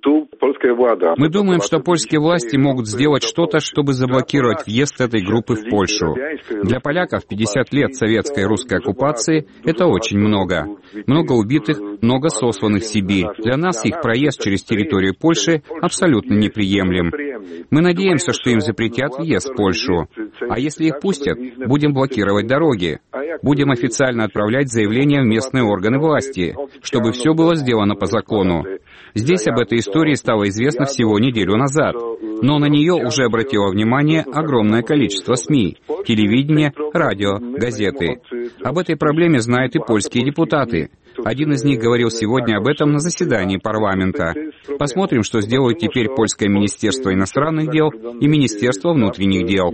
что польские власти могут сделать что-то, чтобы заблокировать въезд этой группы в Польшу. Для поляков пятьдесят лет советской и русской оккупации – это очень много. Много убитых, много сосланных в Сибирь. Для нас их проезд через территорию Польши абсолютно неприемлем. Мы надеемся, что им запретят въезд в Польшу. А если их пустят, будем блокировать дороги. Будем официально отправлять заявления в местные органы власти, чтобы все было сделано по закону. Здесь об этой истории стало известно всего неделю назад, но на нее уже обратило внимание огромное количество СМИ, телевидение, радио, газеты. Об этой проблеме знают и польские депутаты. Один из них говорил сегодня об этом на заседании парламента. Посмотрим, что сделают теперь Польское министерство иностранных дел и Министерство внутренних дел.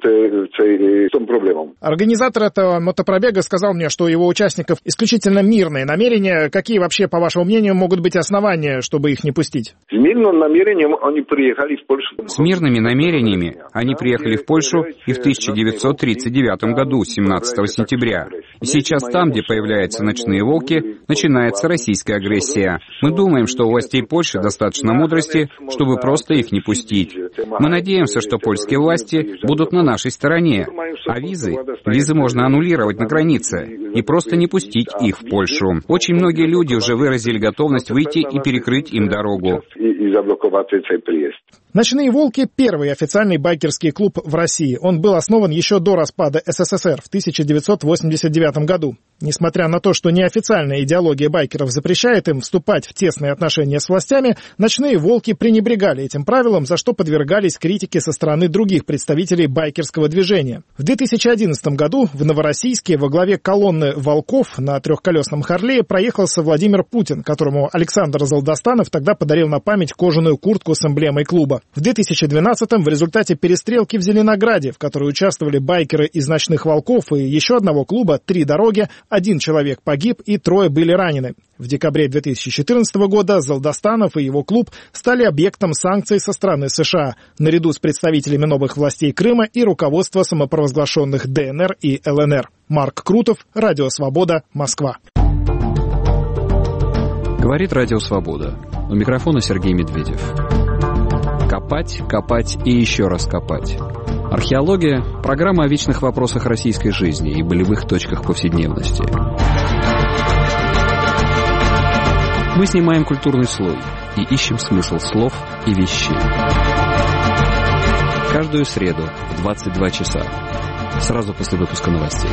Организатор этого мотопробега сказал мне, что у его участников исключительно мирные намерения. Какие вообще, по вашему мнению, могут быть основания, чтобы их не пустить? С мирным намерением они приехали в Польшу. С мирными намерениями они приехали в Польшу и в тысяча девятьсот тридцать девятом году, семнадцатого сентября. И сейчас там, где появляются ночные волки, начинается российская агрессия. Мы думаем, что у властей Польши достаточно мудрости, чтобы просто их не пустить. Мы надеемся, что польские власти будут на нашей стороне. А визы? Визы можно аннулировать на границе и просто не пустить их в Польшу. Очень многие люди уже выразили готовность выйти и перекрыть им дорогу. «Ночные волки» — первый официальный байкерский клуб в России. Он был основан еще до распада СССР в тысяча девятьсот восемьдесят девятом году. Несмотря на то, что неофициальная идеология байкеров запрещает им вступать в тесные отношения с властями, «Ночные волки» пренебрегали этим правилом, за что подвергались критике со стороны других представителей байкерского движения. В две тысячи одиннадцатом году в Новороссийске во главе колонны волков на трехколесном Харлее проехался Владимир Путин, которому Александр Золдостанов тогда подарил на память кожаную куртку с эмблемой клуба. В две тысячи двенадцатом в результате перестрелки в Зеленограде, в которой участвовали байкеры из «Ночных волков» и еще одного клуба «Три дороги», один человек погиб и трое были ранены. В декабре две тысячи четырнадцатого года Золдостанов и его клуб стали объектом санкций со стороны США, наряду с представителями новых властей Крыма и руководства самопровозглашенных ДНР и ЛНР. Марк Крутов, Радио Свобода, Москва. Говорит Радио Свобода. У микрофона Сергей Медведев. Копать, копать и еще раз копать. Археология – программа о вечных вопросах российской жизни и болевых точках повседневности. Мы снимаем культурный слой и ищем смысл слов и вещей. Каждую среду в двадцать два часа. Сразу после выпуска новостей.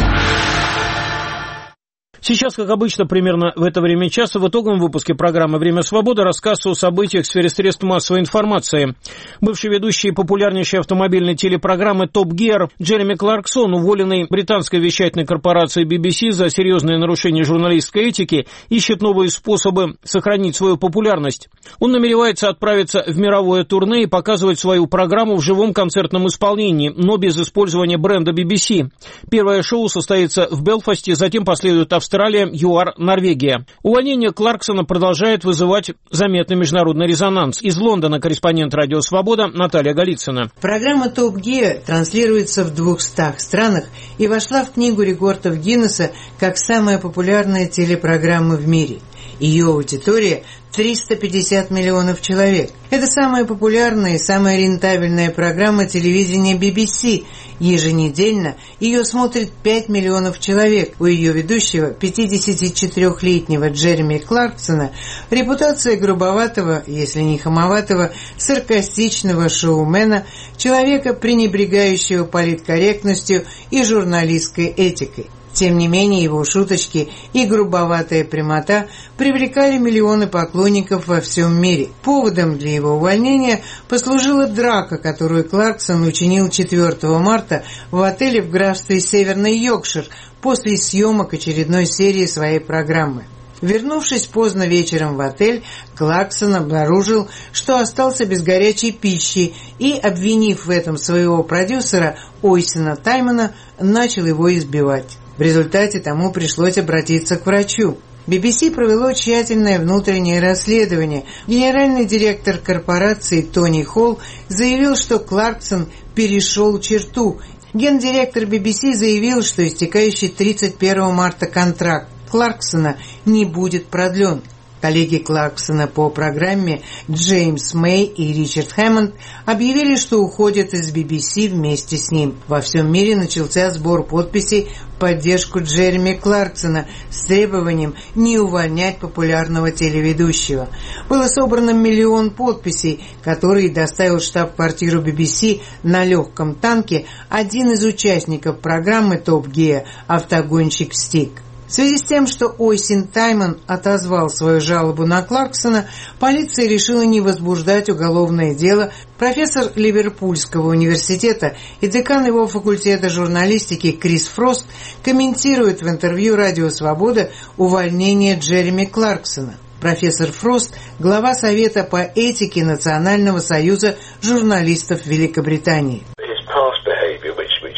Сейчас, как обычно, примерно в это время часа в итоговом выпуске программы «Время свободы» рассказ о событиях в сфере средств массовой информации. Бывший ведущий популярнейшей автомобильной телепрограммы «Топ Гир» Джереми Кларксон, уволенный британской вещательной корпорацией би би си за серьезные нарушения журналистской этики, ищет новые способы сохранить свою популярность. Он намеревается отправиться в мировое турне и показывать свою программу в живом концертном исполнении, но без использования бренда би би си. Первое шоу состоится в Белфасте, затем последует Австралия, ЮАР, Норвегия. Увольнение Кларксона продолжает вызывать заметный международный резонанс. Из Лондона корреспондент «Радио Свобода» Наталья Голицына. Программа «Топ Гир» транслируется в двухстах странах и вошла в книгу рекордов Гиннесса как самая популярная телепрограмма в мире. Ее аудитория – триста пятьдесят миллионов человек. Это самая популярная и самая рентабельная программа телевидения би би си. Еженедельно ее смотрит пять миллионов человек. У ее ведущего, пятидесятичетырехлетнего Джереми Кларксона, репутация грубоватого, если не хамоватого, саркастичного шоумена, человека, пренебрегающего политкорректностью и журналистской этикой. Тем не менее, его шуточки и грубоватая прямота привлекали миллионы поклонников во всем мире. Поводом для его увольнения послужила драка, которую Кларксон учинил четвёртого марта в отеле в графстве Северный Йоркшир после съемок очередной серии своей программы. Вернувшись поздно вечером в отель, Кларксон обнаружил, что остался без горячей пищи и, обвинив в этом своего продюсера Ойсена Таймана, начал его избивать. В результате тому пришлось обратиться к врачу. би би си провело тщательное внутреннее расследование. Генеральный директор корпорации Тони Холл заявил, что Кларксон перешел черту. Гендиректор би би си заявил, что истекающий тридцать первого марта контракт Кларксона не будет продлен. Коллеги Кларксона по программе Джеймс Мэй и Ричард Хэммонд объявили, что уходят из би би си вместе с ним. Во всем мире начался сбор подписей в поддержку Джереми Кларксона с требованием не увольнять популярного телеведущего. Было собрано миллион подписей, которые доставил в штаб-квартиру би би си на легком танке один из участников программы «Топ Гир», автогонщик Стик. В связи с тем, что Ойсен Тайман отозвал свою жалобу на Кларксона, полиция решила не возбуждать уголовное дело. Профессор Ливерпульского университета и декан его факультета журналистики Крис Фрост комментирует в интервью «Радио Свобода» увольнение Джереми Кларксона. Профессор Фрост – глава Совета по этике Национального союза журналистов Великобритании.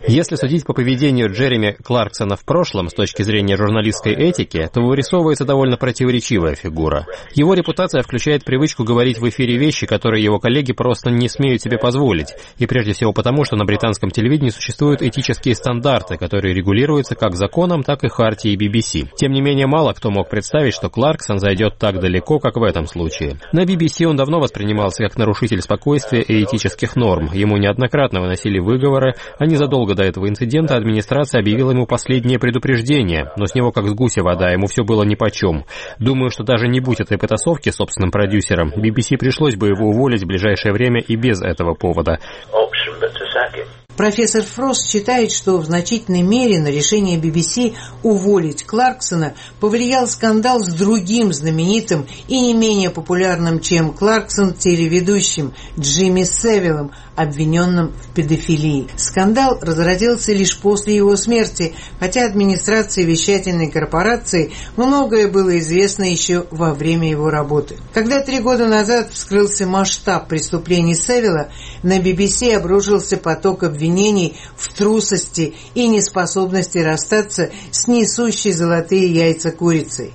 Если судить по поведению Джереми Кларксона в прошлом с точки зрения журналистской этики, то вырисовывается довольно противоречивая фигура. Его репутация включает привычку говорить в эфире вещи, которые его коллеги просто не смеют себе позволить, и прежде всего потому, что на британском телевидении существуют этические стандарты, которые регулируются как законом, так и хартией би би си. Тем не менее, мало кто мог представить, что Кларксон зайдет так далеко, как в этом случае. На би би си он давно воспринимался как нарушитель спокойствия и этических норм. Ему неоднократно выносили выговоры, а незадолго до этого инцидента администрация объявила ему последнее предупреждение, но с него как с гуся вода, ему все было нипочем. Думаю, что даже не будь этой потасовки собственным продюсером, би би си пришлось бы его уволить в ближайшее время и без этого повода. Профессор Фрост считает, что в значительной мере на решение би би си уволить Кларксона повлиял скандал с другим знаменитым и не менее популярным, чем Кларксон, телеведущим Джимми Севиллом, обвиненным в педофилии. Скандал разразился лишь после его смерти, хотя администрации вещательной корпорации многое было известно еще во время его работы. Когда три года назад вскрылся масштаб преступлений Севилла, на би би си обрушился поток обвинений в трусости и неспособности расстаться с несущей золотые яйца курицей.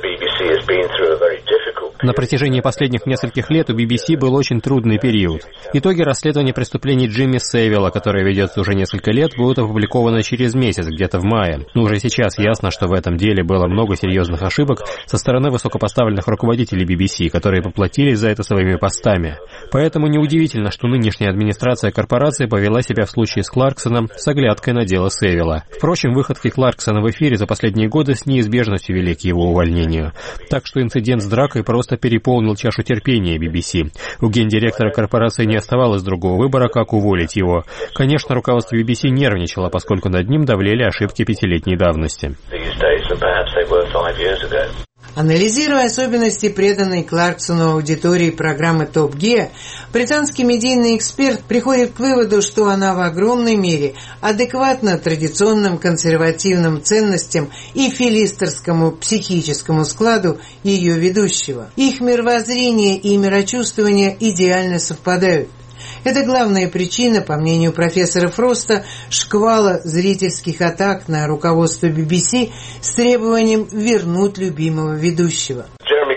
На протяжении последних нескольких лет у би би си был очень трудный период. Итоги расследования преступлений Джимми Севилла, которое ведется уже несколько лет, будут опубликованы через месяц, где-то в мае. Но уже сейчас ясно, что в этом деле было много серьезных ошибок со стороны высокопоставленных руководителей би би си, которые поплатились за это своими постами. Поэтому неудивительно, что нынешняя администрация корпорации повела себя в случае с Кларксоном с оглядкой на дело Севилла. Впрочем, выходки Кларксона в эфире за последние годы с неизбежностью вели к его увольнению. Так что инцидент с дракой просто переполнил чашу терпения би би си. У гендиректора корпорации не оставалось другого выбора, как уволить его. Конечно, руководство би би си нервничало, поскольку над ним давлели ошибки пятилетней давности. Анализируя особенности преданной Кларксону аудитории программы «Топ Гиа», британский медийный эксперт приходит к выводу, что она в огромной мере адекватна традиционным консервативным ценностям и филистерскому психическому складу ее ведущего. Их мировоззрение и мирочувствование идеально совпадают. Это главная причина, по мнению профессора Фроста, шквала зрительских атак на руководство би би си с требованием вернуть любимого ведущего.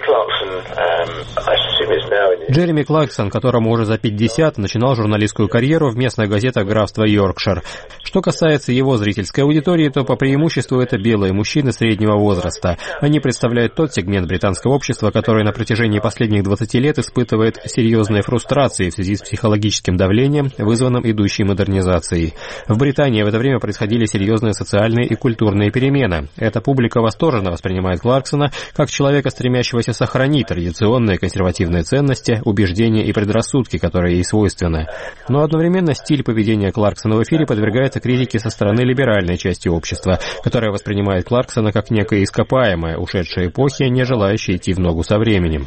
Джереми Кларксон, которому уже за пятьдесят, начинал журналистскую карьеру в местных газетах графства Йоркшир. Что касается его зрительской аудитории, то по преимуществу это белые мужчины среднего возраста. Они представляют тот сегмент британского общества, который на протяжении последних двадцати лет испытывает серьезные фрустрации в связи с психологическим давлением, вызванным идущей модернизацией. В Британии в это время происходили серьезные социальные и культурные перемены. Эта публика восторженно воспринимает Кларксона как человека, стремящегося сохранить традиционные консервативные ценности, убеждения и предрассудки, которые ей свойственны. Но одновременно стиль поведения Кларксона в эфире подвергается критике со стороны либеральной части общества, которая воспринимает Кларксона как некое ископаемое ушедшей эпохи, не желающее идти в ногу со временем.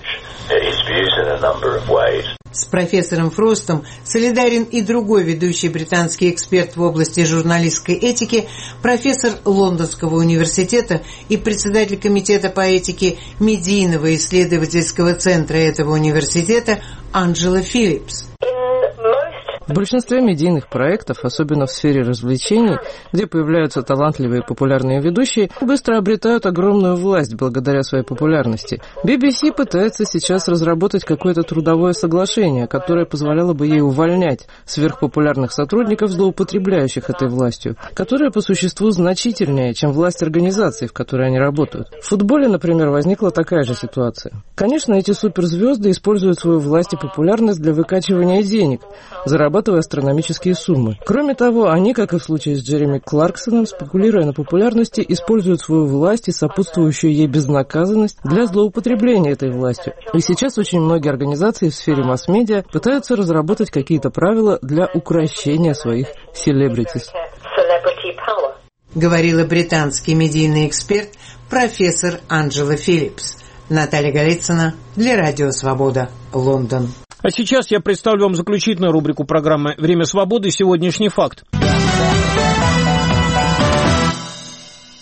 С профессором Фростом солидарен и другой ведущий британский эксперт в области журналистской этики, профессор Лондонского университета и председатель комитета по этике медийного исследовательского центра этого университета Анджела Филлипс. В большинстве медийных проектов, особенно в сфере развлечений, где появляются талантливые и популярные ведущие, быстро обретают огромную власть благодаря своей популярности. би би си пытается сейчас разработать какое-то трудовое соглашение, которое позволяло бы ей увольнять сверхпопулярных сотрудников, злоупотребляющих этой властью, которая по существу значительнее, чем власть организации, в которой они работают. В футболе, например, возникла такая же ситуация. Конечно, эти суперзвезды используют свою власть и популярность для выкачивания денег, зарабатывая астрономические суммы. Кроме того, они, как и в случае с Джереми Кларксоном, спекулируя на популярности, используют свою власть и сопутствующую ей безнаказанность для злоупотребления этой властью. И сейчас очень многие организации в сфере масс-медиа пытаются разработать какие-то правила для укрощения своих селебритис. Говорила британский медийный эксперт профессор Анджела Филлипс. Наталья Голицына для Радио Свобода, Лондон. А сейчас я представлю вам заключительную рубрику программы «Время свободы. Сегодняшний факт». В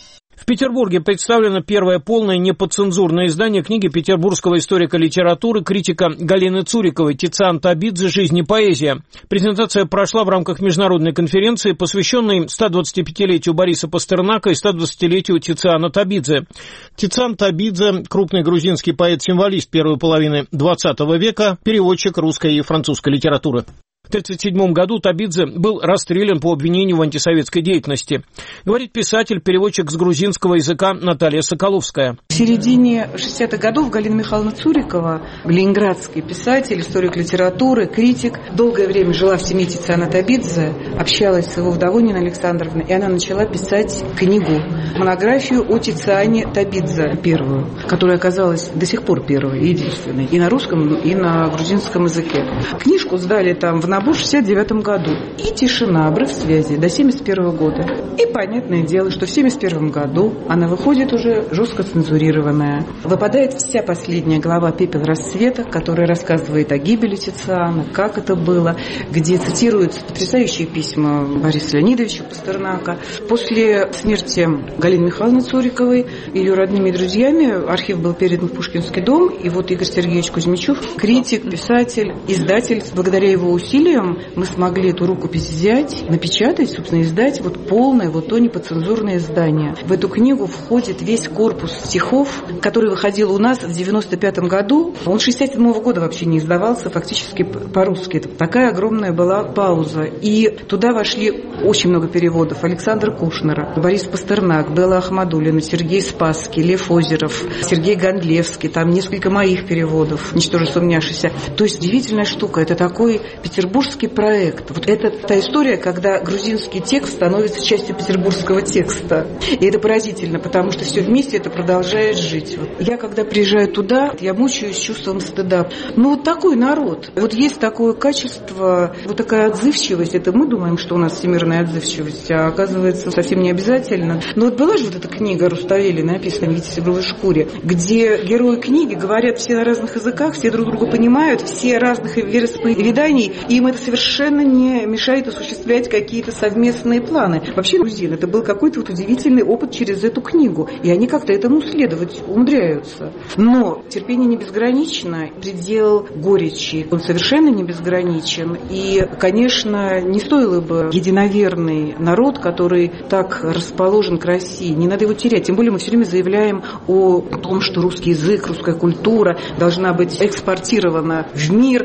Петербурге представлено первое полное неподцензурное издание книги петербургского историка литературы, критика Галины Цуриковой «Тициан Табидзе. Жизнь и поэзия». Презентация прошла в рамках международной конференции, посвященной ста двадцатипятилетию Бориса Пастернака и ста двадцатилетию Тициана Табидзе. Тициан Табидзе – крупный грузинский поэт-символист первой половины двадцатого века, переводчик русской и французской литературы. В тысяча девятьсот тридцать седьмом году Табидзе был расстрелян по обвинению в антисоветской деятельности. Говорит писатель, переводчик с грузинского языка Наталья Соколовская. В середине шестидесятых годов Галина Михайловна Цурикова, ленинградский писатель, историк литературы, критик, долгое время жила в семье Тициана Табидзе, общалась с его вдовой Ниной Александровной, и она начала писать книгу, монографию о Тициане Табидзе, первую, которая оказалась до сих пор первой, единственной, и на русском, и на грузинском языке. Книжку сдали там в набор в шестьдесят девятом году. И тишина, обрыв связи до семьдесят первого года. И понятное дело, что в семьдесят первом году она выходит уже жестко цензурированная. Выпадает вся последняя глава «Пепел рассвета», которая рассказывает о гибели Тициана, как это было, где цитируются потрясающие письма Бориса Леонидовича Пастернака. После смерти Галины Михайловны Цуриковой ее родными друзьями архив был передан в Пушкинский дом, и вот Игорь Сергеевич Кузьмичев, критик, писатель, издатель, благодаря его усилиям мы смогли эту рукопись взять, напечатать, собственно, издать вот полное, вот то неподцензурное издание. В эту книгу входит весь корпус стихов, который выходил у нас в девяносто пятом году. Он шестьдесят седьмого года вообще не издавался фактически по-русски. Такая огромная была пауза. И туда вошли очень много переводов. Александра Кушнера, Борис Пастернак, Белла Ахмадуллина, Сергей Спасский, Лев Озеров, Сергей Гондлевский, там несколько моих переводов, ничтоже сумняшися. То есть удивительная штука. Это такой петербургский проект. Вот это та история, когда грузинский текст становится частью петербургского текста. И это поразительно, потому что все вместе это продолжает жить. Вот. Я, когда приезжаю туда, я мучаюсь чувством стыда. Ну, вот такой народ. Вот есть такое качество, вот такая отзывчивость. Это мы думаем, что у нас всемирная отзывчивость, а оказывается совсем не обязательно. Но вот была же вот эта книга Руставели, написанная «Витязь в тигровой шкуре», где герои книги говорят все на разных языках, все друг друга понимают, все разных вероисповеданий, и им это совершенно не мешает осуществлять какие-то совместные планы. Вообще, грузин, это был какой-то вот удивительный опыт через эту книгу, и они как-то этому следовать умудряются. Но терпение не безгранично, предел горечи, он совершенно не безграничен, и, конечно, не стоило бы единоверный народ, который так расположен к России, не надо его терять, тем более мы все время заявляем о том, что русский язык, русская культура должна быть экспортирована в мир,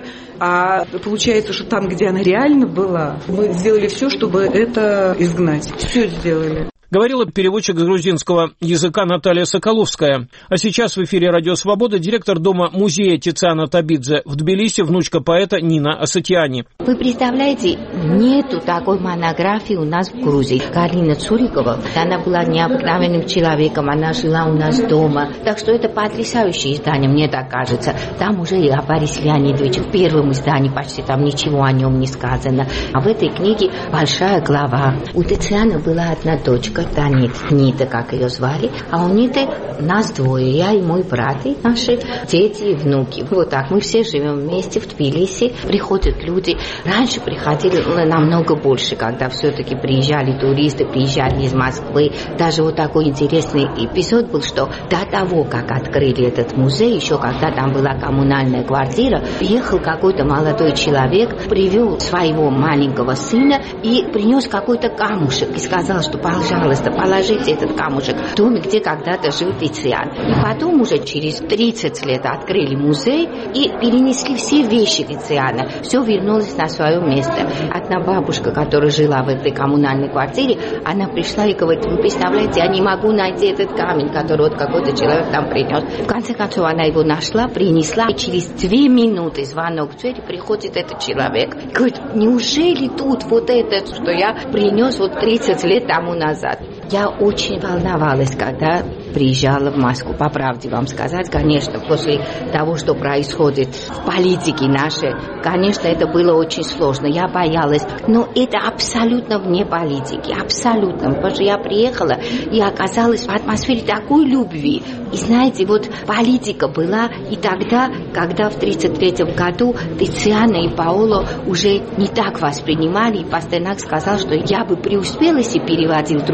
а получается, что там, где она реально была, мы сделали все, чтобы это изгнать. Все сделали. Говорила переводчик с грузинского языка Наталья Соколовская. А сейчас в эфире «Радио Свобода» директор дома-музея Тициана Табидзе в Тбилиси, внучка поэта Нина Асатиани. Вы представляете, нету такой монографии у нас в Грузии. Галина Цурикова, она была необыкновенным человеком, она жила у нас дома. Так что это потрясающее издание, мне так кажется. Там уже и о Борисе Леонидовиче в первом издании почти там ничего о нем не сказано. А в этой книге большая глава. У Тициана была одна дочка, Танит, Нита, как ее звали, а у Ниты нас двое, я и мой брат, и наши дети и внуки. Вот так, мы все живем вместе в Тбилиси, приходят люди. Раньше приходили намного больше, когда все-таки приезжали туристы, приезжали из Москвы. Даже вот такой интересный эпизод был, что до того, как открыли этот музей, еще когда там была коммунальная квартира, приехал какой-то молодой человек, привел своего маленького сына и принес какой-то камушек и сказал, что, пожалуйста, положите этот камушек в доме, где когда-то жил Тициан. И потом уже через тридцать лет открыли музей и перенесли все вещи Тициана. Все вернулось на свое место. Одна бабушка, которая жила в этой коммунальной квартире, она пришла и говорит: вы представляете, я не могу найти этот камень, который вот какой-то человек там принес. В конце концов, она его нашла, принесла, и через две минуты звонок в дверь, приходит этот человек. И говорит: неужели тут вот это, что я принес вот тридцать лет тому назад? Я очень волновалась, когда приезжала в Москву. По правде вам сказать, конечно, после того, что происходит в политике нашей, конечно, это было очень сложно. Я боялась. Но это абсолютно вне политики. Абсолютно. Потому что я приехала и оказалась в атмосфере такой любви. И знаете, вот политика была и тогда, когда в тридцать третьем году Тициана и Паоло уже не так воспринимали. И Пастернак сказал, что я бы преуспела, если переводил других поэтов.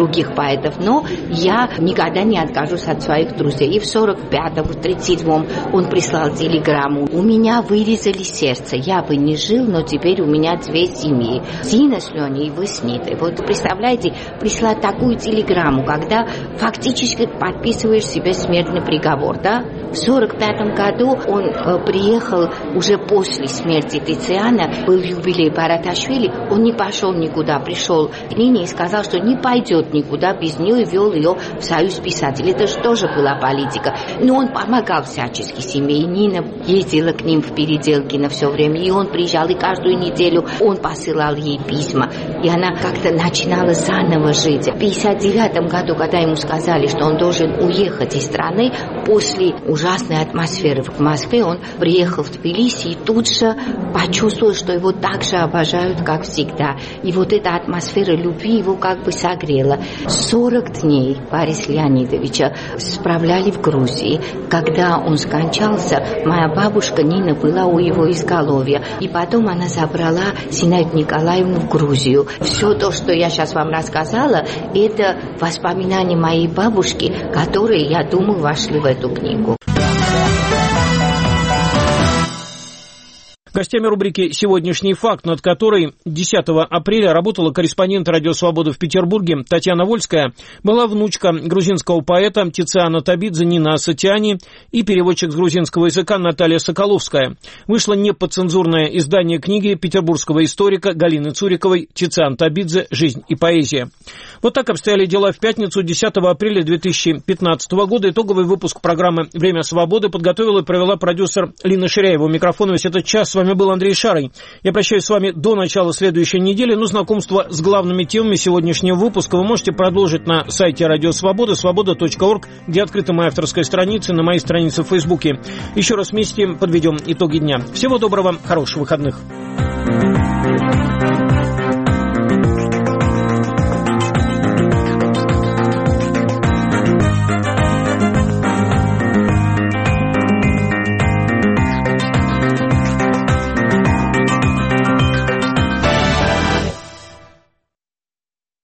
поэтов, но я никогда не откажусь от своих друзей. И в сорок пятом, в тридцать седьмом он прислал телеграмму. У меня вырезали сердце. Я бы не жил, но теперь у меня две семьи. Зина с Леней и вы с Нитой. Вот представляете, прислать такую телеграмму, когда фактически подписываешь себе смертный приговор, да? В сорок пятом году он э, приехал уже после смерти Тициана, был юбилей Бараташвили, он не пошел никуда, пришел к Нине и сказал, что не пойдет никуда без нее, и вел ее в союз писателей. Это же тоже была политика. Но он помогал всячески семье, и Нина ездила к ним в переделки на все время, и он приезжал, и каждую неделю он посылал ей письма, и она как-то начинала заново жить. В пятьдесят девятом году, когда ему сказали, что он должен уехать из страны, после ужасной атмосферы в Москве, он приехал в Тбилиси и тут же почувствовал, что его так же обожают, как всегда. И вот эта атмосфера любви его как бы согрела. сорок дней Бориса Леонидовича справляли в Грузии. Когда он скончался, моя бабушка Нина была у его изголовья. И потом она забрала Зинаиду Николаевну в Грузию. Все то, что я сейчас вам рассказала, это воспоминания моей бабушки, которые, я думаю, вошли в эту книгу. Гостями рубрики «Сегодняшний факт», над которой десятого апреля работала корреспондент «Радио Свобода» в Петербурге Татьяна Вольская, была внучка грузинского поэта Тициана Табидзе Нина Асатиани и переводчик с грузинского языка Наталья Соколовская. Вышло неподцензурное издание книги петербургского историка Галины Цуриковой «Тициан Табидзе. Жизнь и поэзия». Вот так обстояли дела в пятницу, десятого апреля две тысячи пятнадцатого года. Итоговый выпуск программы «Время свободы» подготовила и провела продюсер Лина Ширяева. У микрофона весь этот час с вами был Андрей Шарый. Я прощаюсь с вами до начала следующей недели, но знакомство с главными темами сегодняшнего выпуска вы можете продолжить на сайте Радио Свобода, свобода точка орг, где открыта моя авторская страница, на моей странице в Фейсбуке. Еще раз вместе подведем итоги дня. Всего доброго, хороших выходных.